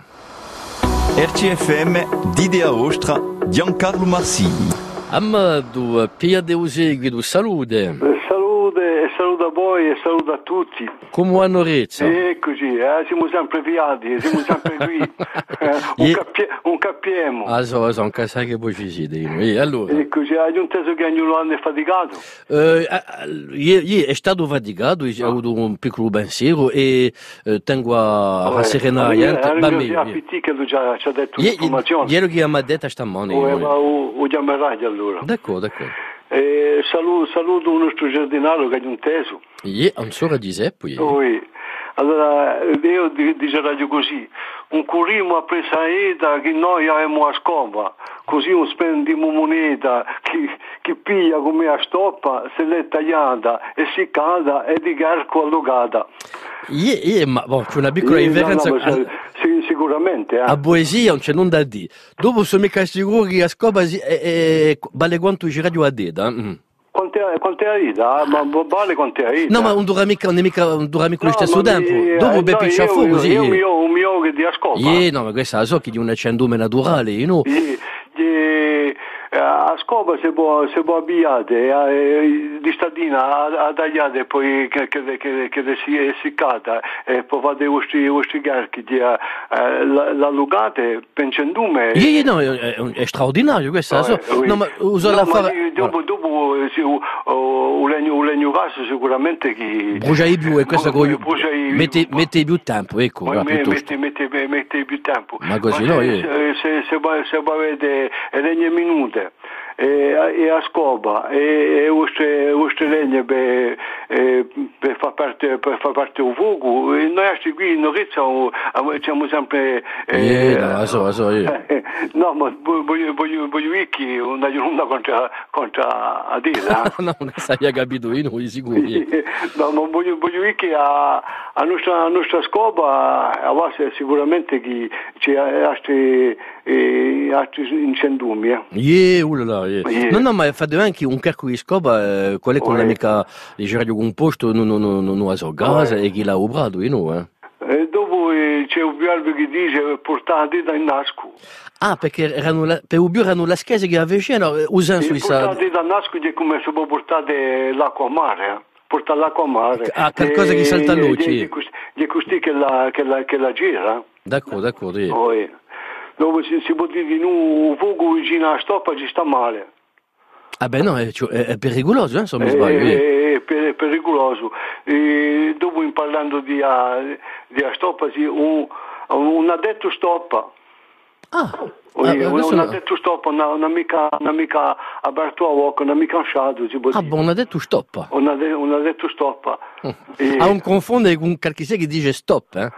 R C F M di Aostra, Giancarlo Marsini. Amadou, Pia de Seguido, salute. Salute e saluto a voi e saluto a tutti. Come hanno rezzo? Eccoci, eh, siamo sempre fiati, siamo sempre qui. un, cappie, un cappiemo. Ah, so, so, anche sai che poi ci siete. E allora? Eccoci, hai inteso che ognuno è faticato? Eh, ieri è stato faticato, ho avuto un piccolo pensiero e eh, tengo a oh, rasserenare. Ringrazio a P T che lui ci ha detto l'informazione. Ieri che mi ha detto stamani. Lo chiamerai allora. D'accordo, d'accordo. Eh, saluto, saluto il nostro giardinario che è un teso. Ieri, ancora Giuseppe. Poi, allora io dicevo così, un curimo a presa eda che noi abbiamo a scopa, così un spendiamo moneta che, che piglia come a stoppa, se l'è tagliata e si cada e di garco allogata. Yeah, yeah, ma boh, c'è una piccola Yeah, differenza. no, no, ma sì, sicuramente. Eh. A poesia non c'è nulla da dire. Dopo sono mica sicuro che a scopa si, eh, eh, vale quanto ci radio a deda. Mm. Quante, quante hai da? Ma vale quante hai? No, ma un dura mica, non è mica un dura mica lo No, stesso ma tempo. mi- Dopo eh, ben no, più io- fuoco così. Io mi ho un mio che di a scopa. Yeah, no, ma questa la so che di un accendume naturale, you know. Gli- gli- a scopa si può, si può abbiate, eh, di stadina a, a tagliare e poi che, che, che, che si è seccata e poi fate questi, questi garchi di, eh, la, la lugate pencendume. Yeah, yeah, no, è, è- è straordinario questa la so. Eh, oui. No, ma uso No, la ma fare. di- dopo, dopo eh, sì, u- u- un legno, un legno vaso sicuramente che Brucia di più e questa Bu- con brucia di più. mette, mette più tempo, ecco, Ma va, me- piuttosto. mette, mette, mette più tempo. Ma così se, no, io- se, se, se, va- se va a vedere legne minute e, e a scopa e, e queste, queste legne per, eh, per far parte per far parte un fuoco e noi asti qui in Norezza siamo sempre eh, Yeah, no, la so, la so, io. no ma voglio voglio voglio dire che non hai nulla contro contro a dire eh. No, questa hai capito io, di sicuro. yeah. No, ma voglio, voglio dire che a, a, nostra, a nostra scopa a base sicuramente che c'è altri, eh, altri incendumi. Eh. Yeah, ulala, yeah. Yeah. No, no, ma fate anche un carco di scopa, eh, qual è con Ouais. l'amica di radio composto, non no, no, no, no, a so gas Ouais. e chi l'ha obrato, io no, eh. E dopo eh, c'è un bialbo che dice portate da nasco. Ah, perché erano la, per Ubiu erano le schese che avevano, eh, usano E sui sa... portate da nasco è come se può portare l'acqua a mare. Eh. Portare l'acqua a mare. Ah, qualcosa E- che salta a luce. Gli è così che la, che la, che la gira. D'accordo, d'accordo, yeah. Oh, eh. Dopo si, si può dire che un fuoco vicino alla stoppa ci sta male. Ah beh no, è, cioè, è, è pericoloso, eh, se non mi È, sbaglio. yeah. è per- è pericoloso. E dopo in parlando di, a, di a stoppa, sì, un, un addetto stoppa. Ah, Un, ah, un, adesso un no. addetto stoppa, una, una mica, una mica aperto a bocca, una mica ansciato, si può Ah, dire. bon, ha detto stop. Un adde- un addetto stoppa. E- Ah, un confonde con qualche che dice stop, eh.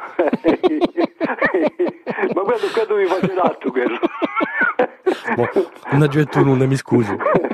Ma quello, quello mi fa l'altro quello. Boh, una getto non mi scusi.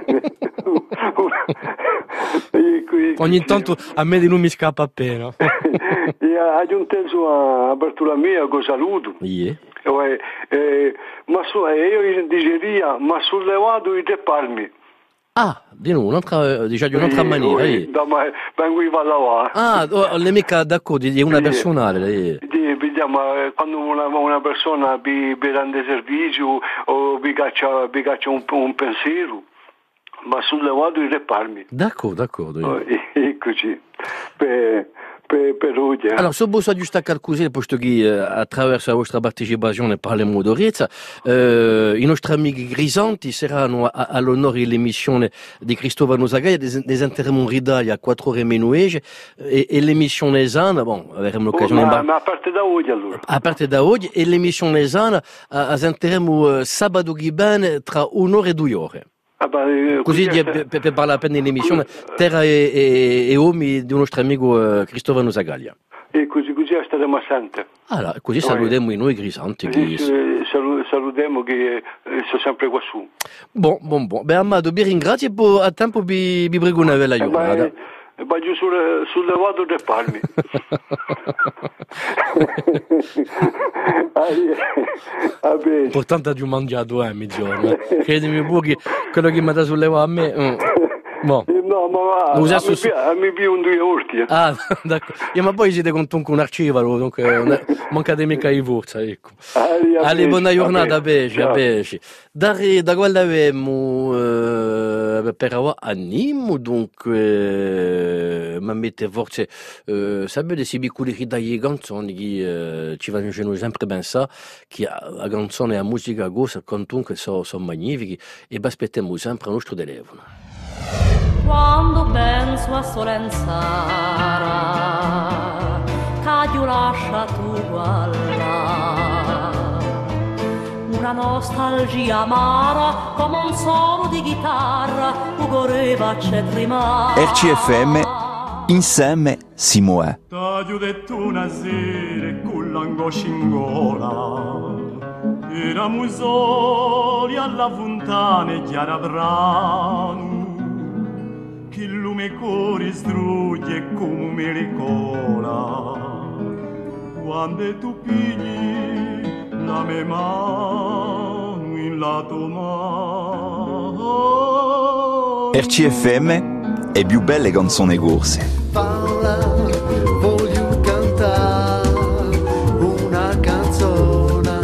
E qui- Ogni tanto a me di non mi scappa appena. E aggiunteso a apertura mia, con saluto. Yeah. Eh, eh, ma su, eh, io in digeria, ma sollevato i tre palmi. Ah, di nuovo, un'altra, diciamo, di un'altra Eh, maniera. eh, yeah. da, ma, vengo io a lavare. Ah, oh, le mica d'accordo, di una Sì. personale. yeah. Di- vediamo, eh, quando una, una persona vi, vi rende servizio o vi caccia, vi caccia un, un pensiero, ma sollevato i tre palmi. D'accordo, d'accordo. yeah. Oh, e- eccoci, per, per, per oggi. eh. Alors, se vous avez juste à calculer, posto che eh, attraverso la vostra partecipazione parliamo d'Oriezza, eh, i nostri amici grisanti saranno a- all'onore dell'emissione di Cristovano Zagaia, desenteremo in Ridaglia a quattro ore meno e, e l'emissione esana, bon, avremo Oh, l'occasione in ma, bar- ma a parte da oggi allora. a parte da oggi, e l'emissione esana asenteremo eh, sabato Ghiben tra un'ora e due ore. Ah, bah, eh, Così così per, è- per, per parlare appena dell'emissione Terra e, e, e Omi di un nostro amico eh, Cristovano Zagaglia. e così, così staremo assente. Allora, così Oh, salutiamo noi grisanti. Così, Che... eh, salu- salutiamo che eh, sono sempre qua su. Bon, bon, bon. Beh, Amado, vi ringrazio e poi a tempo vi, vi prego una bella Eh, ma, giornata. eh, ma giù sul, sul levato tre palmi. Ah, ah, bene. Importante è di mangiato eh, mezzogiorno. Credimi pure che quello che mi dà sollevato a me... mm. Bon. Eh, No, ma va, Lo a, usato me, su- pi- a me più un due orti. eh. Ah, d'accordo. Io, ma poi siete con un arcivalo, dunque non è- mancate mica di forza, ecco. Ali, a Allez, pesce, buona giornata, a a pesce, a Ciao. pesce. Da, da quando avevamo eh, per ora animo, dunque, eh, ma mette forse, eh, sapete, si piccoli ridagli canzoni che eh, ci fanno sempre pensare che la canzone e la musica gosa, comunque, sono so magnifici e vi aspettiamo sempre al nostro telefono. Quando penso a Solenzara, cadio lascia tu gualla, una nostalgia amara come un suono di chitarra, ugoreva c'è tremare. R C F M insieme si muove. T'ho detto una sera con l'angoscia in gola, eravamo soli alla fontana e chiara brano, che il lume cuore strugge come mi ricola, quando tu pigli la mia mano in la tua mano. R C F M è più belle canzoni corse. Paola, voglio cantare una canzone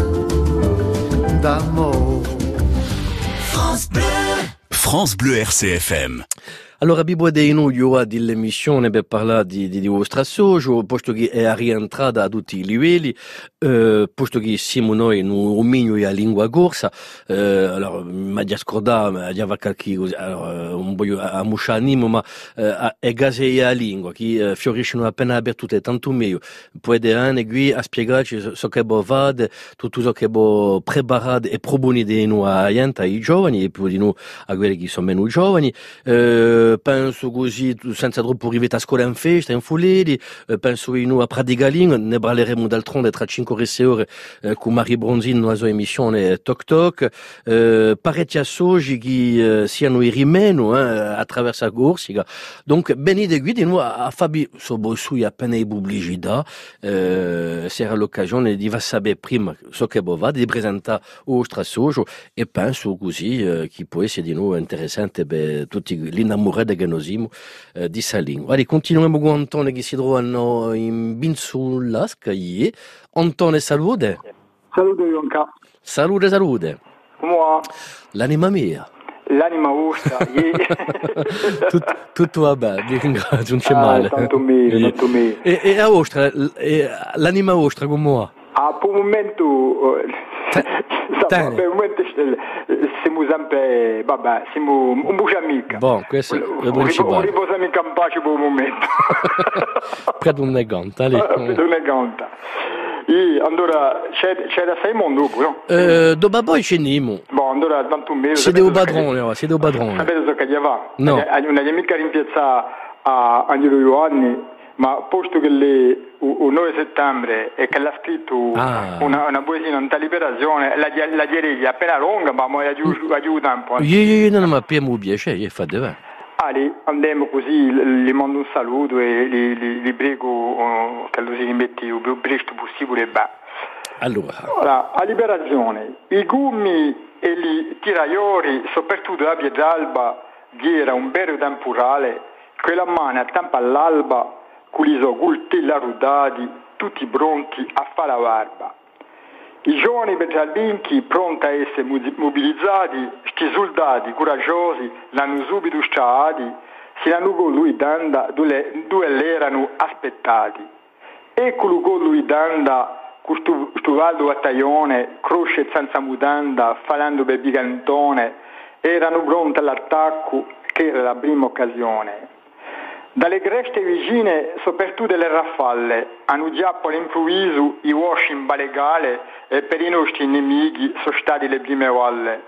d'amore. France Bleu. France Bleu R C F M. Allora, abbiamo dei noi ora dell'emissione per parlare di, di, di vostra socio, posto che è rientrata a tutti i livelli, eh, posto che siamo noi in un minimo a lingua corsa, eh, allora, mi ha scordato, mi ha qualche cosa, allora, un po' a muscianimo, ma eh, è gase a lingua, che eh, fioriscono appena aperture, tanto meglio. Poi di anni qui a spiegarci so che bo vade, tutto ciò che bo preparato e proponi di noi a gente, ai giovani, e poi di noi a quelli che sono meno giovani, eh, penso così, senza troppo arrivare a scuola in festa, in foleri, eh, penso che noi a Pradigalin, ne parleremo d'altronde tra cinque o sei ore eh, con Marie Bronzin, la sua emissione Toc Toc, eh, parecchi associ che eh, siano i rimeno eh, attraverso la Corsica. Donc, benide guidi, noi a Fabi, so bossui appena i pubblicità, eh, sarà l'occasione di va sapere prima so che va, di presentare il nostro associo, e penso così eh, che può essere di noi interessante per tutti gli innamorati che noi siamo eh, di sa lingua. Allora, continuiamo con Antone che si trovano in Binsulasca. Antone, salute. Salute, Ionca. Salute, salute. Come va? L'anima mia. L'anima vostra. Tut, tutto va bene, vi ringrazio, non c'è ah, male. Tanto meglio, tanto meglio. E, e la vostra, e, l'anima vostra come va? Ah, per il momento... Per il momento siamo sempre, vabbè, siamo un buon amico. Buon, questo è il principale. Un riposami in campagna per il momento. Predo un negante, lì. Predo un negante. E allora, c'è, c'è da sei mondo dopo, no? Eh, dopo poi scendiamo. Boh, allora, tanto un mese... Siete un padrone, ora, siete un padrone. Sapete so che gli va? No. Una mia amica rimpiazza a Angelo Ioanni, ma posto che lei, il nove settembre, e che l'ha scritto ah. una, una poesia in liberazione, la, la direi appena lunga, ma mi aiuta un po'. Io, io non mi abbiamo piacere, io fate bene. Allora, andiamo così, gli mando un saluto e li, li, li prego uh, che lo si rimetti il più presto possibile. Beh. Allora. Allora, a liberazione, i gummi e i tiraiori, soprattutto a Piedalba, vi era un vero temporale, quella mano a tampa all'alba, con i suoi coltelli arrudati, tutti pronti a fare la barba. I giovani petralbinchi, pronti a essere mobilizzati, sti soldati coraggiosi l'hanno subito sciati, si hanno con lui d'anda dove, dove l'erano aspettati. Eccolo con lui d'anda, questo valdo battaglione, croce senza mutanda, falando per bigantone, erano pronti all'attacco, che era la prima occasione. Dalle creste vicine, soprattutto le raffalle, hanno giappo all'improvviso i uomini in balegale e per i nostri nemici sono stati le prime valle.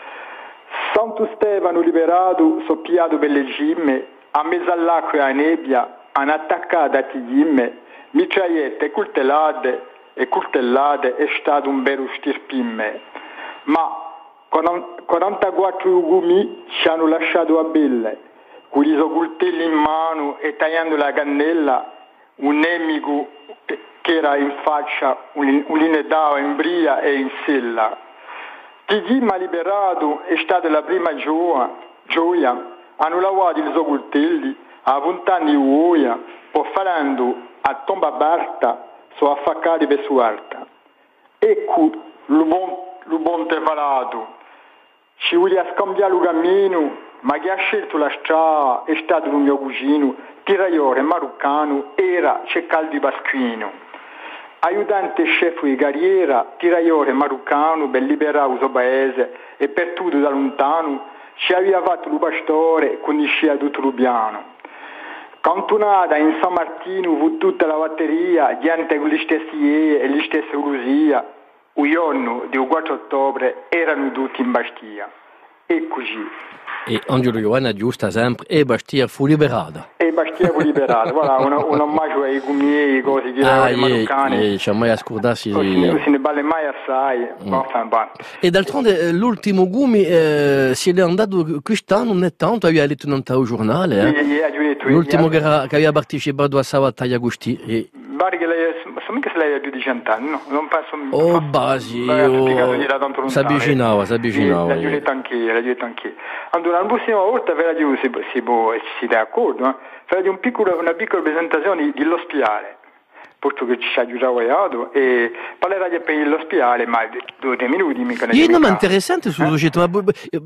Santo Stefano liberato, soppiato per le cimme, a mezzo all'acqua e alla nebbia, hanno attaccato a tiglimme, mitragliette coltellate e coltellate è stato un vero stirpimme. Ma quarantaquattro gumi ci hanno lasciato a belle, con i suoi coltelli in mano e tagliando la cannella, un nemico che era in faccia, un ne dava in bria e in sella. Tighimma liberato è stata la prima gioia, gioia. Hanno lavorato i suoi coltelli, appuntando i uoia, poi falando a tomba barta, sono affaccati per suarta. Ecco lo buon, lo buon tevalato, ci voleva scambiare il cammino, ma chi ha scelto la strada è stato un mio cugino, tiraiore maroccano, era Ceccaldi Pasquino. Aiutante chef di carriera, tiraiore maroccano per liberare il suo paese e per tutto da lontano ci aveva fatto il pastore con il scia tutto Lubiano. Cantonata in San Martino fu tutta la batteria, gente con gli stessi ie e gli stessi usia, il giorno del quattro ottobre erano tutti in Bastia. E così. E Angelo Ioanna giusta sempre, e Bastia fu liberata. E Bastia Chievo Liberale, voilà, un, un omaggio ai gumiei, cose che ah, erano maroccani. Eh, c'è mai a scordarsi. Non si, si ne balle mai assai. Mm. Enfin, bon. E d'altronde l'ultimo Gumi eh, si è andato quest'anno, non è tanto, aveva letto un giornale. Eh? Sì, sì, detto, l'ultimo sì, che, era, che aveva partecipato a Savataglia Agosti. E... Pare che lei, so mica se lei ha più di cent'anni, no? Non penso... Oh, basi, io... Si avvicinava, si avvicinava. L'ha detto anch'io, l'ha detto anch'io. Allora, la prossima volta, per la si, si, si dà d'accordo, eh? Farà un piccolo, una piccola presentazione dell'ospedale, perché ci ha aiutato, e parlerà per l'ospedale, ma due tre minuti mica ne io non mi interessante su questo, eh?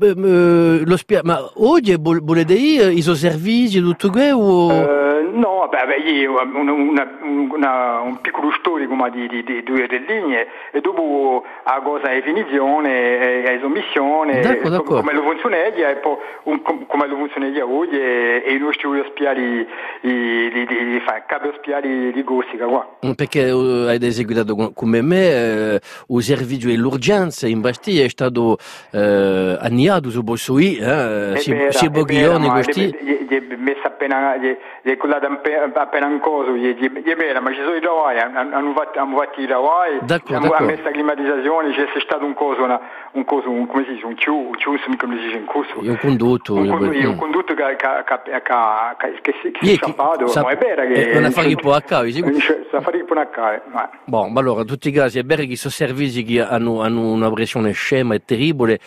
ma l'ospedale, ma oggi vuole dire i suoi servizi, tutto questo? O... Uh, no, beh, io una, una, una, un piccolo storico ma di, di, di due linee e dopo la cosa è definizione, la sommissione, come lo funziona e poi un, come lo funziona oggi e, e i nostri ospedali, i, i, i, i capi ospedali di Corsica qua. Perché uh, hai eseguito come me eh, il servizio e l'urgenza in Bastiglia è stato eh, anniato su Bossui, eh, si, vera, si Boghioni questi... Gli è messo appena, gli è collato appena un coso, gli è bene, ma ci sono i lavori, hanno fatto i lavori, hanno messo la climatizzazione, c'è stato un coso, una, un coso, un, come si dice, un chiù, un chiù, come si dice, un coso. Un condotto. Un, condu- un condotto che, che, che, che, che si è scappato, ma è vero che... Non affari può accadere, sicuro? Affari può accadere, ma... Bon, ma allora, in tutti i casi, è vero che sono servizi che hanno, hanno una pressione scema e terribile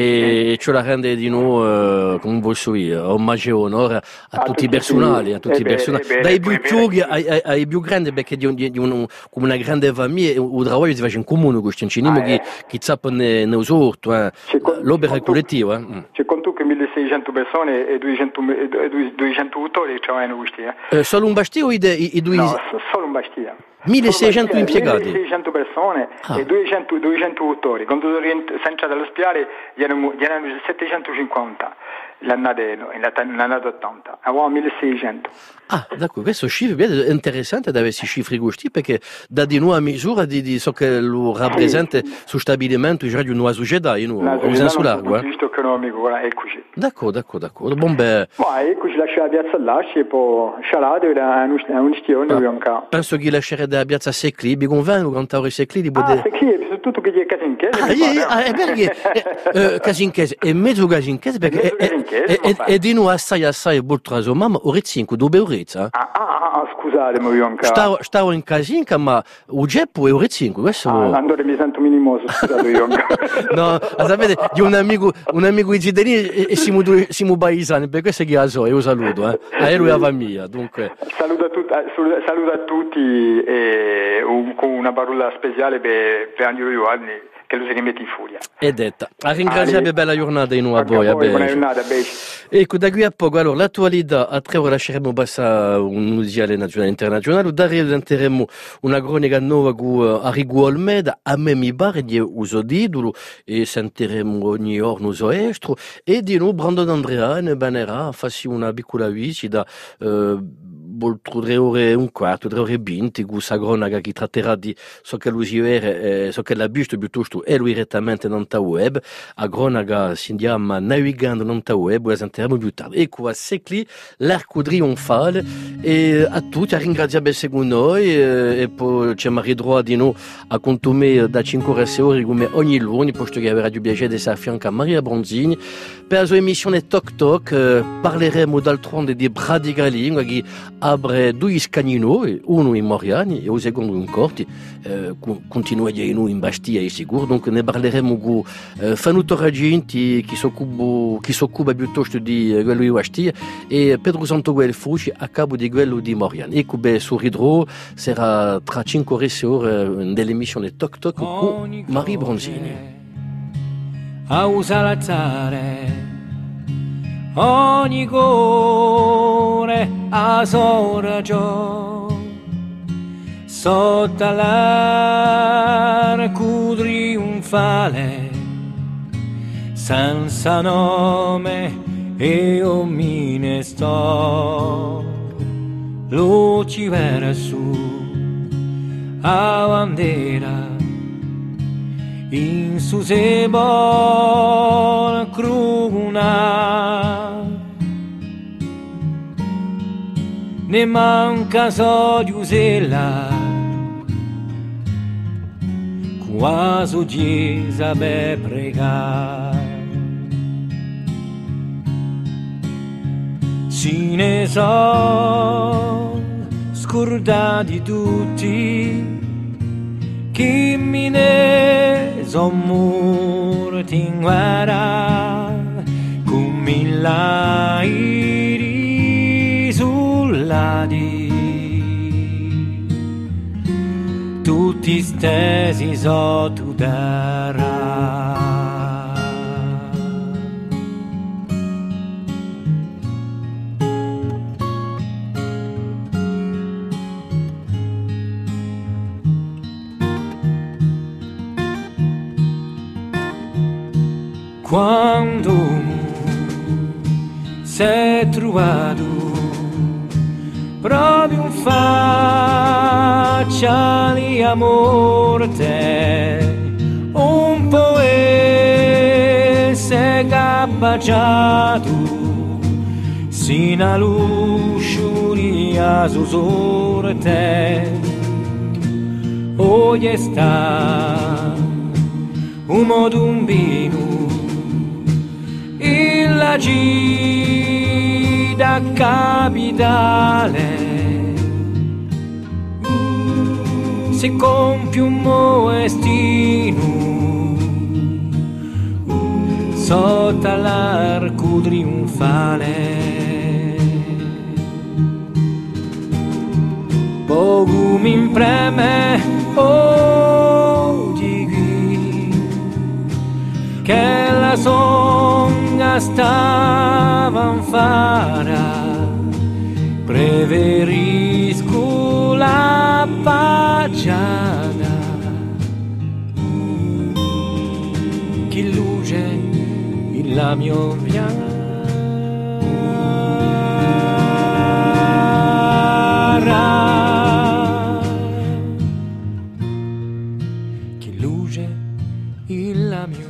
e ce la rende di noi, come posso dire, omaggio e onore a, a tutti i personali, a tutti i personali, dai più piccoli ai, ai, ai più grandi, perché di, di, di un, come una grande famiglia, il lavoro si fa in comune, questo non è che zappa nello sorto, eh. L'opera è collettiva. Eh. C'è conto che milleseicento persone e duecento, duecento autori lavorano questi. Eh. Eh, solo un Bastia o i, i, i due? No, solo un Bastia. milleseicento impiegati? milleseicento persone ah. e duecento, duecento autori. Quando sono entrato all'ospedale erano, erano settecentocinquanta. L'annata ottanta, avevamo milleseicento. Ah, d'accordo, questo cifre è interessante da avere questi cifre questi perché dà di nuova misura di, di so che lo rappresenta sì. Su stabilimento di una nuova società, in un senso largo. Dal punto economico, eccoci. D'accordo, d'accordo, d'accordo. Bon, beh... Ma eccoci, lascia la piazza Lasci e poi Scialate era un stione. Ah, penso che lascerebbe la piazza Secli, mi convengo quando avrei Secli di poter... Ah, Secli, soprattutto che è Casinchese. Ah, yeah, ah, è perché Casinchese è mezzo Casinchese perché è di nuovo assai assai molto raso, mamma, ore cinque, due ore. Ah, ah, ah, scusate, ma io stavo, stavo in Casinca, ma il Geppo è ore cinque, questo... Ah, allora mi sento minimoso, scusate io. No, sapete, di un amico, un amico di cittadini e, e siamo due, siamo paesani, per questo che la so, io saluto, eh. A lui e la famiglia, dunque. Saluto a, tut- saluto a tutti e un, con una parola speciale per, per Angelo Ioanni, che lo si rimette in furia. È detta. A ringraziare bella giornata in nuova voi. Buona giornata, beige. Ecco, da qui a poco, allora, l'attualità, a tre ore lasceremo passare un usiale nazionale e internazionale, da renderemo una cronica nuova con Arrigo Olmeda, a me mi pare di uso d'idolo, e sentiremo ogni giorno uso estro, e di noi Brandon Andrea ne banerà, farsi una piccola visita, eh, oltre tre ore e un quarto, tre ore e venti, con questa cronaca che tratterà di so che lui si vede, eh, so che l'ha visto piuttosto e lui direttamente non ta web, a cronaca si chiama navigando non ta web, la sentiremo più tardi. Ecco, a Secli, l'arco trionfale, e a tutti, a ringraziare per secondo noi, e, e poi c'è Maria Droit di noi a contume da cinque ore a sei ore come ogni lunes, posto che avrà più piacere di essere a fianco a Maria Bronzini. Per la sua emissione Toc Toc, eh, parleremo d'altronde di Bradigalingua che apre due scagnini, uno in Moriani e il secondo in Corti, eh, continua a dire noi in Bastia, è sicuro, donc ne parleremo con eh, Fanuto Ragginti che si occupa, che si occupa piuttosto di eh, quello di Bastia e Pedro Santoguel Fuci a capo di quello di Moriani. Ecco, beh, su Ridro sarà tra cinque ore e sei ore dell'emissione Toc Toc con Maria Bronzini. A usalazzare ogni cuore a sua ragione sotto l'arco trionfale senza nome e omine sto luci vera su a bandera in su sebo cruna ne manca so di usella, quasi chiesa per pregare. Si ne so scordati tutti, chi mi ne son morti in guerra, con mille risultati, tutti stesi sotto terra. Quando sei trovato proprio in faccia di amore te, un po' e sei capacciato sino a lusciuria su sorte, oggi sta un modo un vino la gita capitale, si compie un moestino sotto l'arco trionfale. Poco mi preme oggi qui che la songa stava in fara, preferisco la pagina che luce il mio piano. Che luce il mio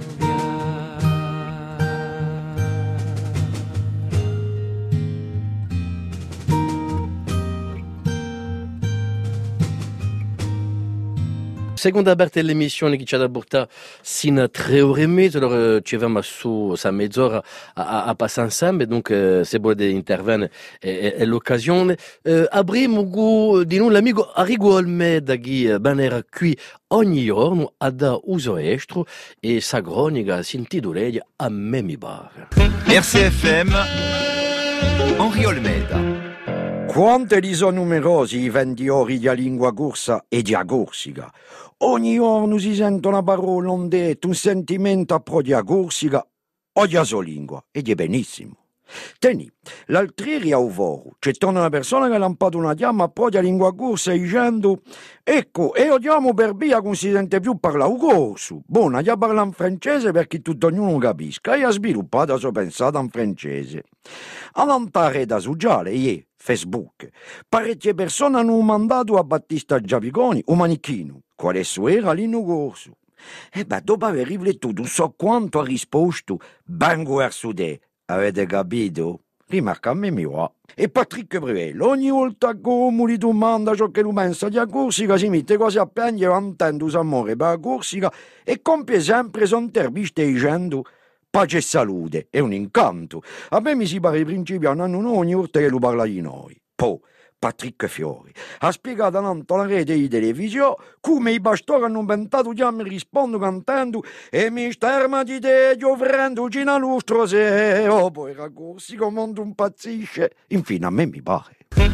Seconda parte dell'emissione che ci ha portato sino a tre ore e mezza, allora ci avevamo su sa mezz'ora a, a, a passare insieme, donc eh, se volete intervenire è, è l'occasione. Eh, avremo di noi l'amico Arrigo Almeida che ben era qui ogni giorno a da uso estro e sa cronica si intitola A me mi pare. R C F M Henri Olmeida. Quante li sono numerosi i venditori di lingua corsa e di corsica. Ogni giorno si sente una parola, un detto, un sentimento a pro di corsica o di sua lingua, e di benissimo. Teni, l'altro ieri a Uvoro c'è una persona che ha lampato una chiama a pro di lingua corsa dicendo ecco, e odiamo per via che non si sente più parlare corso. Buona, già parla in francese perché tutto ognuno capisca e ha sviluppato la sua pensata in francese. All'antare da sociale, ieri, Facebook, parecchie persone hanno mandato a Battista Giaviconi un manichino, quale era l'inno corso. E beh, dopo aver riflettuto so quanto ha risposto, vengo verso te, avete capito? Rimarca a me mi va. E Patrick Brevello, ogni volta che uno gli domanda ciò che lui pensa di Corsica, si mette quasi a piangere antendo l'amore per la Corsica e compie sempre sue interviste dicendo pace e salute, è un incanto. A me mi si pare i principiani hanno ogni volta che lui parla di noi. Poi, Patrick Fiori ha spiegato tanto alla rete di televisione come i pastori hanno inventato di me rispondo cantando e mi sterma di te di offrendo cina lustro se oh poi ragazzi come mondo impazzisce. Infine a me mi pare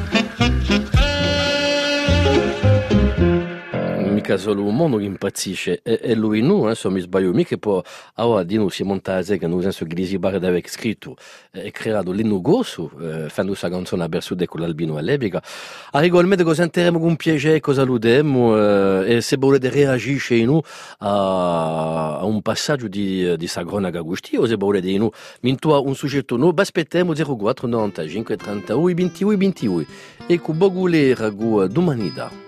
mica solo un mondo che impazzisce e, e lui noi, se mi sbaglio mica può ora di noi si montare che nel senso che gli si pare di aver scritto e creato l'inno gosso eh, fanno questa canzone a Bersude con l'Albino all'epoca a regolmente cosa sentiremo con piacere cosa ludemo eh, e se volete reagire in noi a, a un passaggio di, di Sagrona Gagusti o se volete in noi mintua un soggetto noi aspettiamo zero quattro novantacinque trentadue ventidue ventidue e con bogule ragu d'umanità.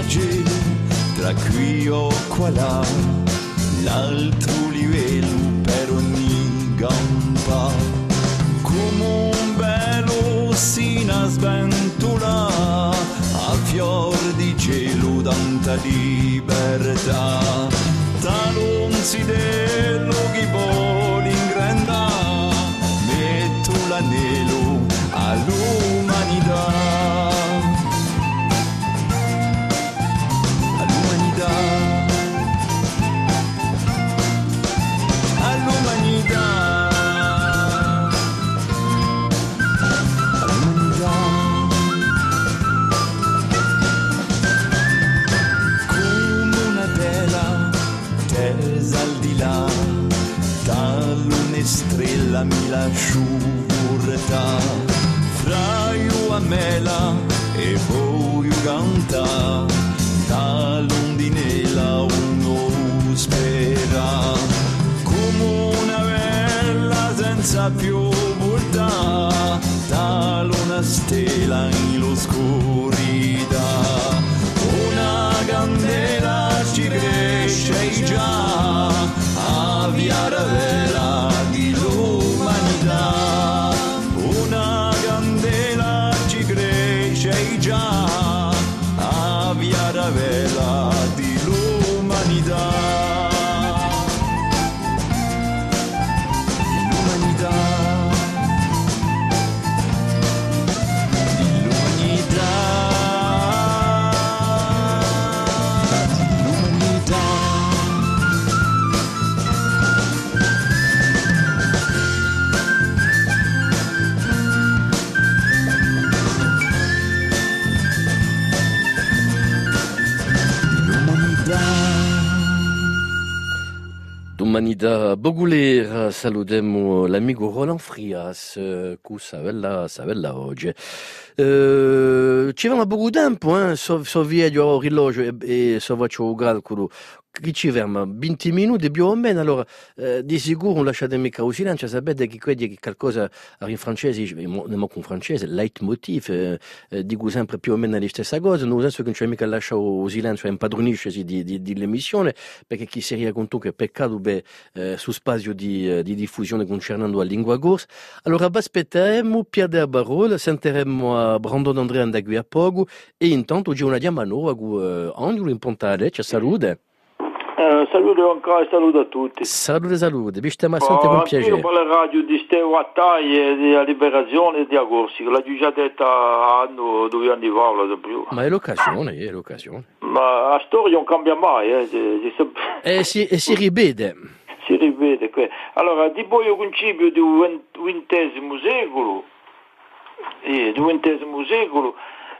gelo tra qui o qua là, l'altro livello per ogni gamba, come un bello sina sventola, a fior di cielo tanta libertà, talonzi dello chi vuole ingrandà, metto l'anello all'umanità. Strella mi lascio portà fra io a mela e voi canta da londinella uno spera come una vela senza più volta da luna stella in l'oscurità una candela ci cresce già a via Ravella di l'umanità, una candela ci cresce già a via Ravella di l'umanità. D'umanità Bogulera, salutiamo l'amico Roland Frias, eh, che savella, savella oggi. Eh, ci va un po' di tempo, eh, so, so vedo l'orologio e, e so faccio il calcolo. Che ci ferma venti minuti più o meno, allora eh, di sicuro non lasciate mica il silenzio, sapete che quelli che qualcosa in francese, non con francese, leitmotiv, eh, eh, dico sempre più o meno la stessa cosa, non senso che non c'è mica lasciato il silenzio e impadroniscersi di, di, di l'emissione, perché chi si rende conto che peccato beh, eh, su spazio di, di diffusione concernendo la lingua corsa. Allora aspetteremo Pierre de Barol, sentiremo a Brandon Andrea da qui a poco e intanto c'è una chiamata nuova con eh, Angelo in Pontale, ci salute. Eh, saluto ancora e saluto a tutti. Salute, salute, vi stiamo sempre con piacere. Io per la radio di Steo Attaie, della Liberazione e di Agorsi, l'ho già detta anno, due anni fa, non so più. Ma è l'occasione, è l'occasione. Ma la storia non cambia mai, eh. Si, si... E, si, e si rivede. Si rivede. Que... Allora, di poi il principio del ventesimo secolo, eh, del ventesimo secolo,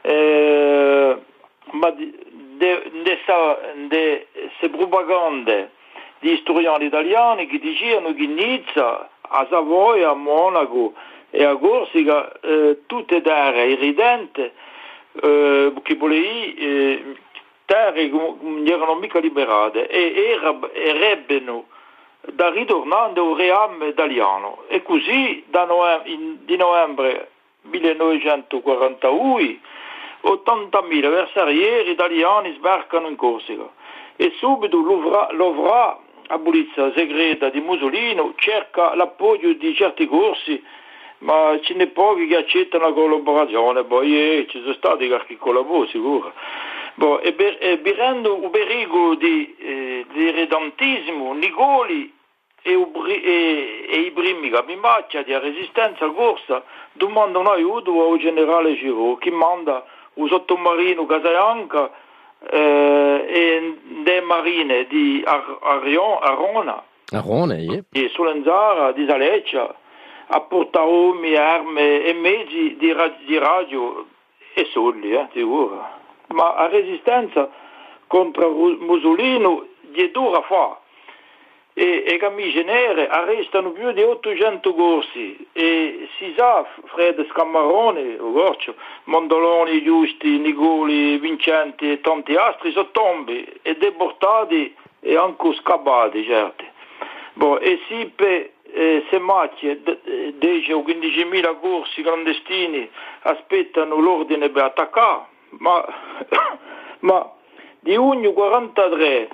eh, ma di, de, de, de, de propagande di storiani italiani che dicevano che Nizza, a Savoia, a Monaco e a Corsica, eh, tutte terre irridenti, eh, che volevi, eh, terre che non erano mica liberate e erebbero da ritornare al reame italiano. E così da novembre, in, di novembre millenovecentoquarantadue ottantamila versarieri italiani sbarcano in Corsica e subito l'Ovra, a polizia segreta di Mussolini, cerca l'appoggio di certi corsi, ma ce n'è pochi che accettano la collaborazione, poi eh, ci sono stati che collaborano sicuro. Boh, e, ber, e birendo un pericolo di, eh, di redentismo, Nicoli e, e, e i primi capimaccia di resistenza corsa domandano aiuto al generale Giraud, che manda un sottomarino Casabianca eh, e le marine di Ar- Arion, Arona, Arona yeah. di Solenzara, di Saleccia, a portare armi, armi e mezzi di, ra- di radio e soldi, eh, sicuro. Ma la resistenza contro Mussolini è dura fa. E i camicie nere arrestano più di ottocento corsi e si sa, Fred Scammarone, Gorcio, Mondoloni, Giusti, Nicoli, Vincenti e tanti altri sono tombi e deportati e anche scappati, certo. Boh, e si per eh, se macchie, dieci o quindicimila corsi clandestini aspettano l'ordine per attaccare, ma, ma di giugno quarantatré,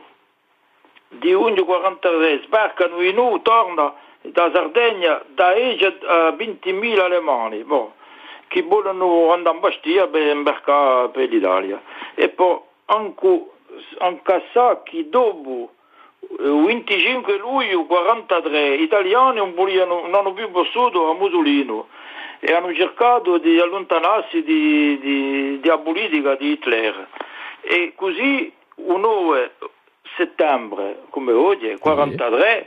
di giugno quarantatré sbarcano in U, torna da Sardegna, da Egia a ventimila alemani, boh, che vogliono andare in Bastia per imbarcare per l'Italia. E poi anche, anche sa che dopo il venticinque luglio quarantatré gli italiani non, volevano, non hanno più possuto a Mussolini e hanno cercato di allontanarsi di, di, dalla politica di Hitler. E così il nove settembre, come oggi, quarantatré,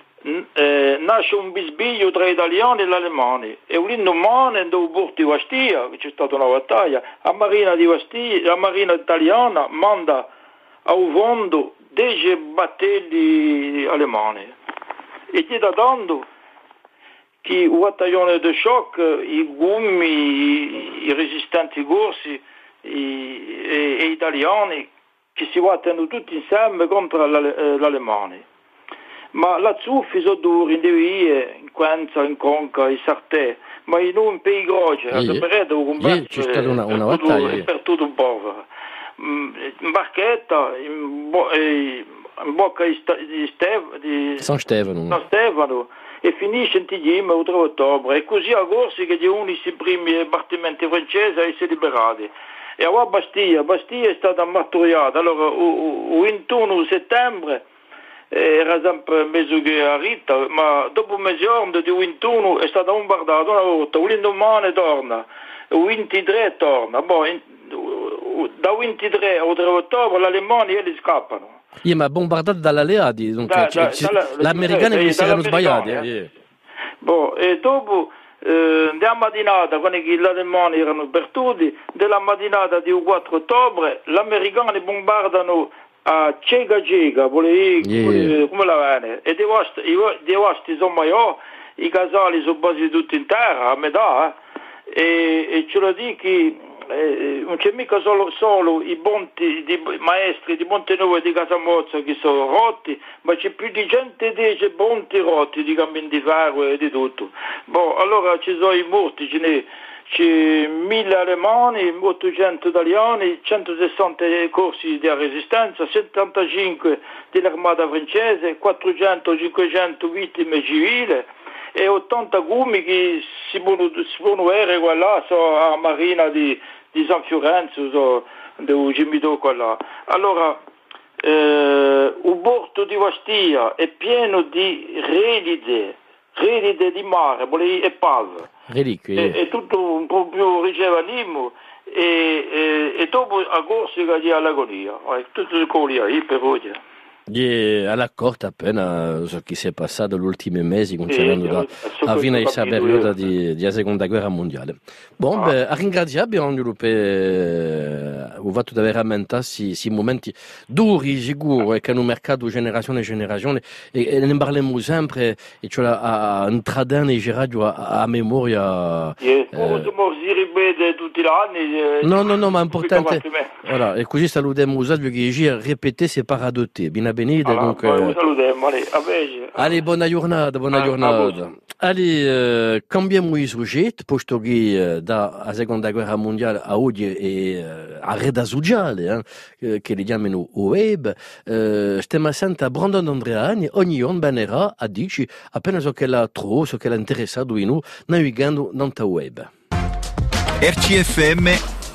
eh, nasce un bisbiglio tra gli italiani e gli alemani. E l'indomani, dopo Porto di Bastia, che c'è stata una battaglia, la marina, di Bastia, la marina italiana manda a un fondo dieci battelli alemani. E ti da dando che il battaglione di shock, i gummi, i, i resistenti corsi, i, e, e italiani, che si battono tutti insieme contro l'Alemania. Ma la zuffi sono duri, in Devie, in Quenza, in Conca, in Sartè, ma in un paese grosso, a Sapereto, un combattere c'è stata una, una per, battaglia, tutto, per tutto un po'. In barchetta, in, bo- in bocca di, sta- di, Stev- di San Stefano. San Stefano, e finisce in Tigima il tre ottobre. E così a Gorsi che di unici i primi battimenti francesi e si liberati. E a Bastia, Bastia è stata martoriata. Allora, il ventuno settembre era sempre mezzo che a Rita, ma dopo mezz'ora di ventuno è stata bombardata una volta, l'indomani torna, il ventitré torna. Boh, in, da ventitré al tre ottobre gli alemani li scappano. Yeah, ma bombardato dagli alleati, dunque, da, da, dalla, gli americani che si erano sbagliati. Eh. Yeah. Boh, e dopo, eh, della mattinata, quando gli alemani erano perduti, della mattinata del quattro ottobre, gli americani bombardano a Cega Cega, yeah. come la vene, e dei vasti sono maior, i casali sono basi tutti in terra, a metà, eh, e, e ce lo dico che Eh, non c'è mica solo, solo i ponti di maestri di Montenuovo e di Casamozzo che sono rotti, ma c'è più di centodieci ponti rotti di cammini di ferro e di tutto. Boh, allora ci sono i morti, ce n'è, c'è mille alemani, ottocento italiani, centosessanta corsi di resistenza, settantacinque dell'armata francese, quattrocento cinquecento vittime civili e ottanta gumi che si possono vedere qua là, so, a marina di di San Fiorenzo, so, del Gemidò qua là. Allora, eh, il porto di Bastia è pieno di relide, relide di mare, e palme. Reliquie. E, e tutto un po' più ricevanimo, e, e, e dopo a Corsica di all'agonia. Tutto le cose lì per oggi. E alla corte appena so che si è passato gli ultimi mesi concernendo la, la fine di questa periodo di, di seconda guerra mondiale. Bon, ah. beh, a ringraziare abbiamo eh, ho fatto di veramente questi momenti duri, sicuro, e che hanno marcato generazione e generazione, e, e ne parliamo sempre, e cioè a intradere i radio a, a memoria. E come si ripete tutti gli anni. No, no, no, ma è importante. Voilà, e così salutiamo usaggio che gira ripete c'est pas radoté. Bine venite, ah, donc. Euh... Salutiamo, allez, a bene. Allez, buona giornata, buona ah, giornata. Allez, uh, cambiamo il soggetto, posto che uh, da seconda guerra mondiale a oggi è uh, a rete sociale, eh, che li chiamano web, uh, stiamo sentendo a Brandon Andreani, ogni giorno benerà a dici appena so che la trovo, so che l'ha interessato in noi, navigando nel web. R C F M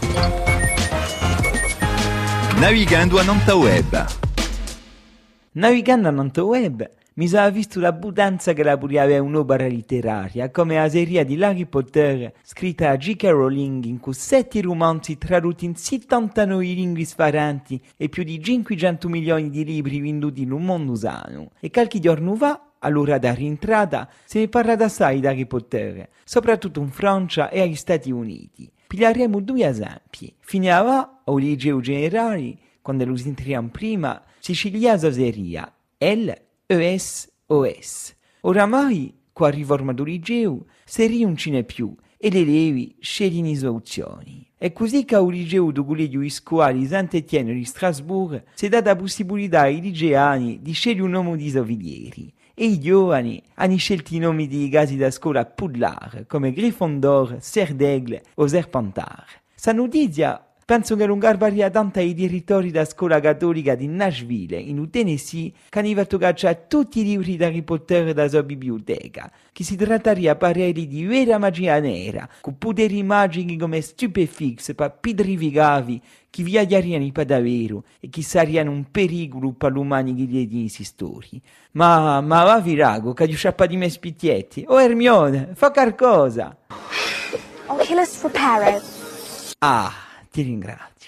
Navigando a Nanta Web. Navigando a Nanta Web mi sono visto l'abbondanza che la pure aveva un'opera letteraria, come la serie di Harry Potter scritta da J K Rowling, in cui sette romanzi tradotti in settantanove lingue differenti e più di cinquecento milioni di libri venduti in un mondo sano. E qualche giorno fa, all'ora da rientrata, se ne parla assai di Harry Potter, soprattutto in Francia e agli Stati Uniti. Pigliaremo due esempi. Finiva al liceo generale, quando lo entriamo prima, Sicilia Soseria, L E S O S. Oramai, con la riforma del liceo, si non ce n'è più e le levi scegliono le soluzioni. È così che al liceo del collegio di scuola di Saint-Étienne di Strasburgo si è data la possibilità ai liceani di scegliere un nome di soviglieri. E i giovani hanno scelto i nomi di casi da scuola Poudlard, come Gryffondor, Serdaigle o Serpentard. Sa notizia Penso che non garbaria tanto ai direttori da scuola cattolica di Nashville, in Tennessee, che hanno fatto cacciare tutti i libri di Harry Potter da sua biblioteca, che si trattaria pareri di vera magia nera, con poteri magici come stupefix per pietrificavi, che viaggiariano per davvero e che sarebbero un pericolo per l'umani che gli dinsi storie. Ma, ma va virago, che gli sciappa di me spicchietti. Oh Hermione, fa qualcosa! Oh, Achilles reparo. Ah, ti ringrazio.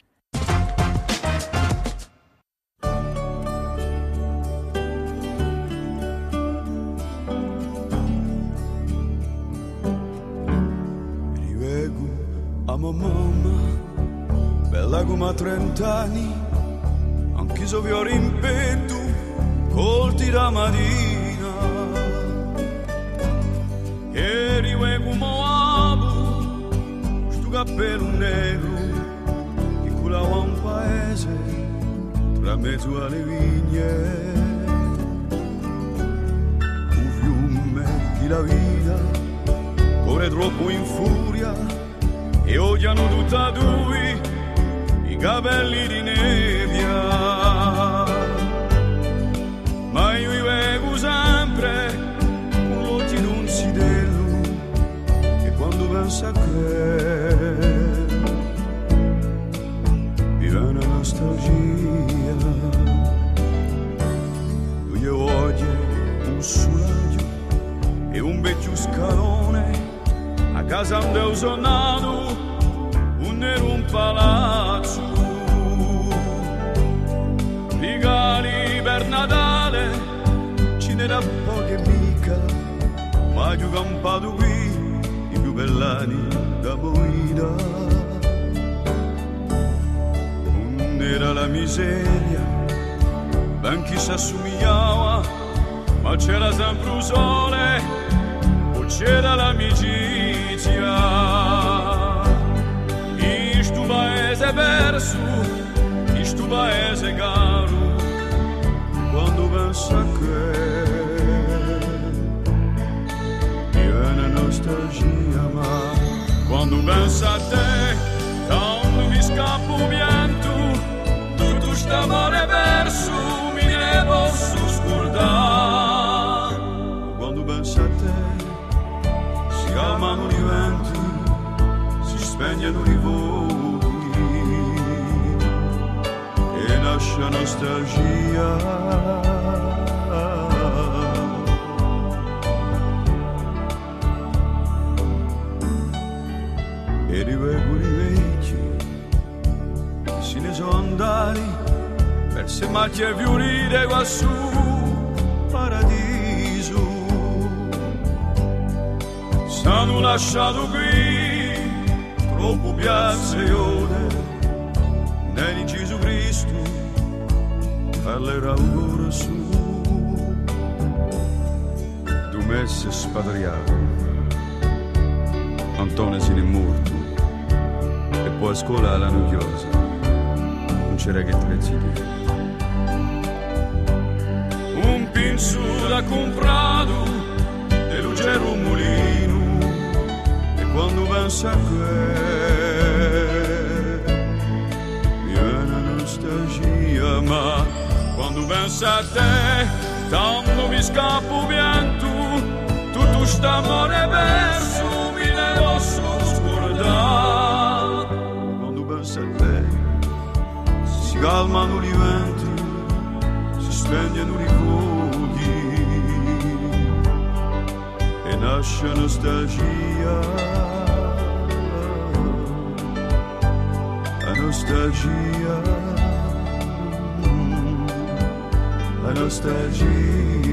Rivego a mamma, bella come a trent'anni, anche se vi ho rimpeto, colti da mattina. E rivego moabo, sto cappello nero, che culava un paese, tra mezzo alle vigne. Un fiume di la vita, corre troppo in furia, e odiano tutta lui i capelli di nebbia. Ma io vivevo sempre con l'occhio d'un sidello, e quando penso a che mi viene una nostalgia. Io voglio un solaggio e un vecchio scalone, a casa donde ho sonato un nero un palazzo, regali per Natale ce n'era poche mica, ma io ho campato qui i più bellani da moida. Non era la miseria, ben chi si assomigliava, ma c'era sempre un sole, o c'era l'amicizia. Isto paese perso, isto paese caro, quando penso a che mi viene nostalgia, ma quando penso a te, tanto mi scappa un pianto, tutto st'amore perso mi ne posso scordare. Quando penso a te, si calmano i venti, si spegnono i fuochi e nasce nostalgia. E rivedo i vecchi che se ne sono andati per se macchie fiorite qua su paradiso. S'hanno lasciato qui troppo piazze e ode, né di Gesù Cristo parlerà ancora su. Tu messe spatriato, Antonio se n'è morto, e poi a scuola l'hanno chiusa, non c'era che tre ziti. Un pinzo l'ha comprato e lo c'era un mulino, e quando penso a che mi viene nostalgia, ma quando penso a te tanto mi scappa un pianto, tutto st'amore perso mi ne posso scordare. Quando penso a te si calmano i venti, si spegnono i fuochi e nasce nostalgia, la nostalgia, la nostalgia.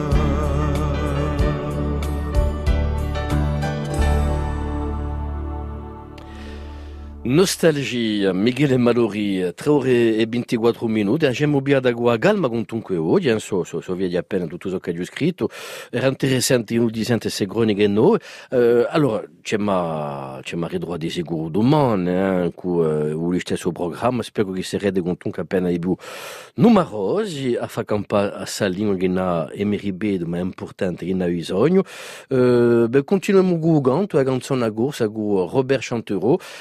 Nostalgia, Miguel Mallory, tre ore e ventiquattro minuti, abbiamo ubbiato qua calma comunque oggi, non so, so, so vedi appena tutto ciò che ho scritto, era interessante, non disente se croniche noi, uh, allora c'è ma, c'è ma ridrò di sicuro domani, eh, con uh, lo stesso programma, spero che si rende comunque appena di più numerosi, a fare campare a Salino che ha emeribede, ma è importante che ha bisogno, uh, beh, continuiamo con la canzone a corsa con Robert Chantereau, noi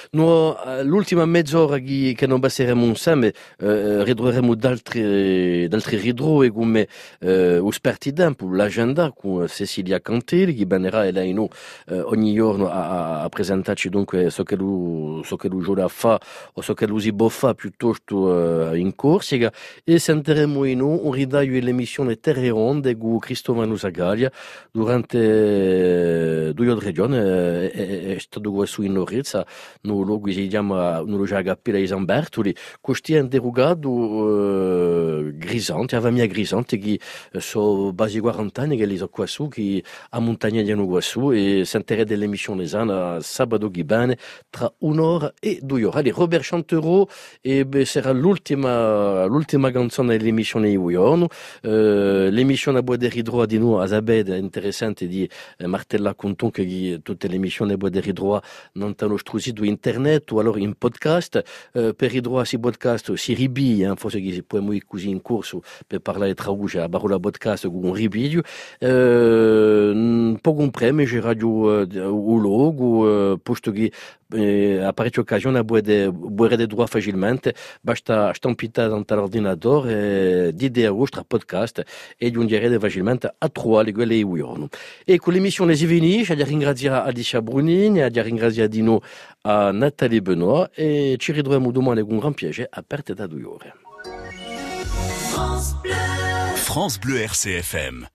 no, l'ultima mezz'ora che, che non passeremo insieme, eh, ridurremo d'altri, d'altri ridroi come eh, esperti tempo, l'agenda con Cecilia Cantelli, che banerà e lei no, eh, ogni giorno a, a presentarci dunque so che lui, so che lui gioca fa o so che lui si boffa piuttosto eh, in Corsica, e sentiremo in noi un ridaglio dell'emissione Terre Ronde con Cristovano Zagaglia durante due o tre giorni è, è stato qua su in Norezza, no luogo si chiama no luogo Pira di San Bertoli, questi è interrogato uh, Grisante, aveva mia Grisante che so basi quaranta anni che li so qua su, che a montagna di qua su, e sentirà dell'emissione sana sabato che bene tra un'ora e due ore. Allora, Robert Chantereau, e beh, sarà l'ultima, l'ultima canzone dell'emissione di giorno. Uh, l'emissione a Bois de Ridroit di noi a Zabed è interessante di eh, Martella Conton che tutte le emissioni a Bois de Ridroit non hanno strusito internet o allora in podcast. Uh, per Ridroit si podcast si ribi, eh, forse che si può muovere così in corso per parlare tra uge a Barola podcast con un ribidio. Uh, poco un premio c'è radio uh, o logo, uh, posto che eh, a parecchie occasioni a Bois de Bois de Droit facilmente, basta stampare dall'ordinatore di idea vostra podcast e giungere facilmente a trovare quelle i giorni. E con l'emissione si finisce, a ringraziare Alicia Brunini, a ringraziare di noi a Nathalie Benoît, e ci ritroviamo domani con un gran piacere a partire da due ore. France Bleu R C F M.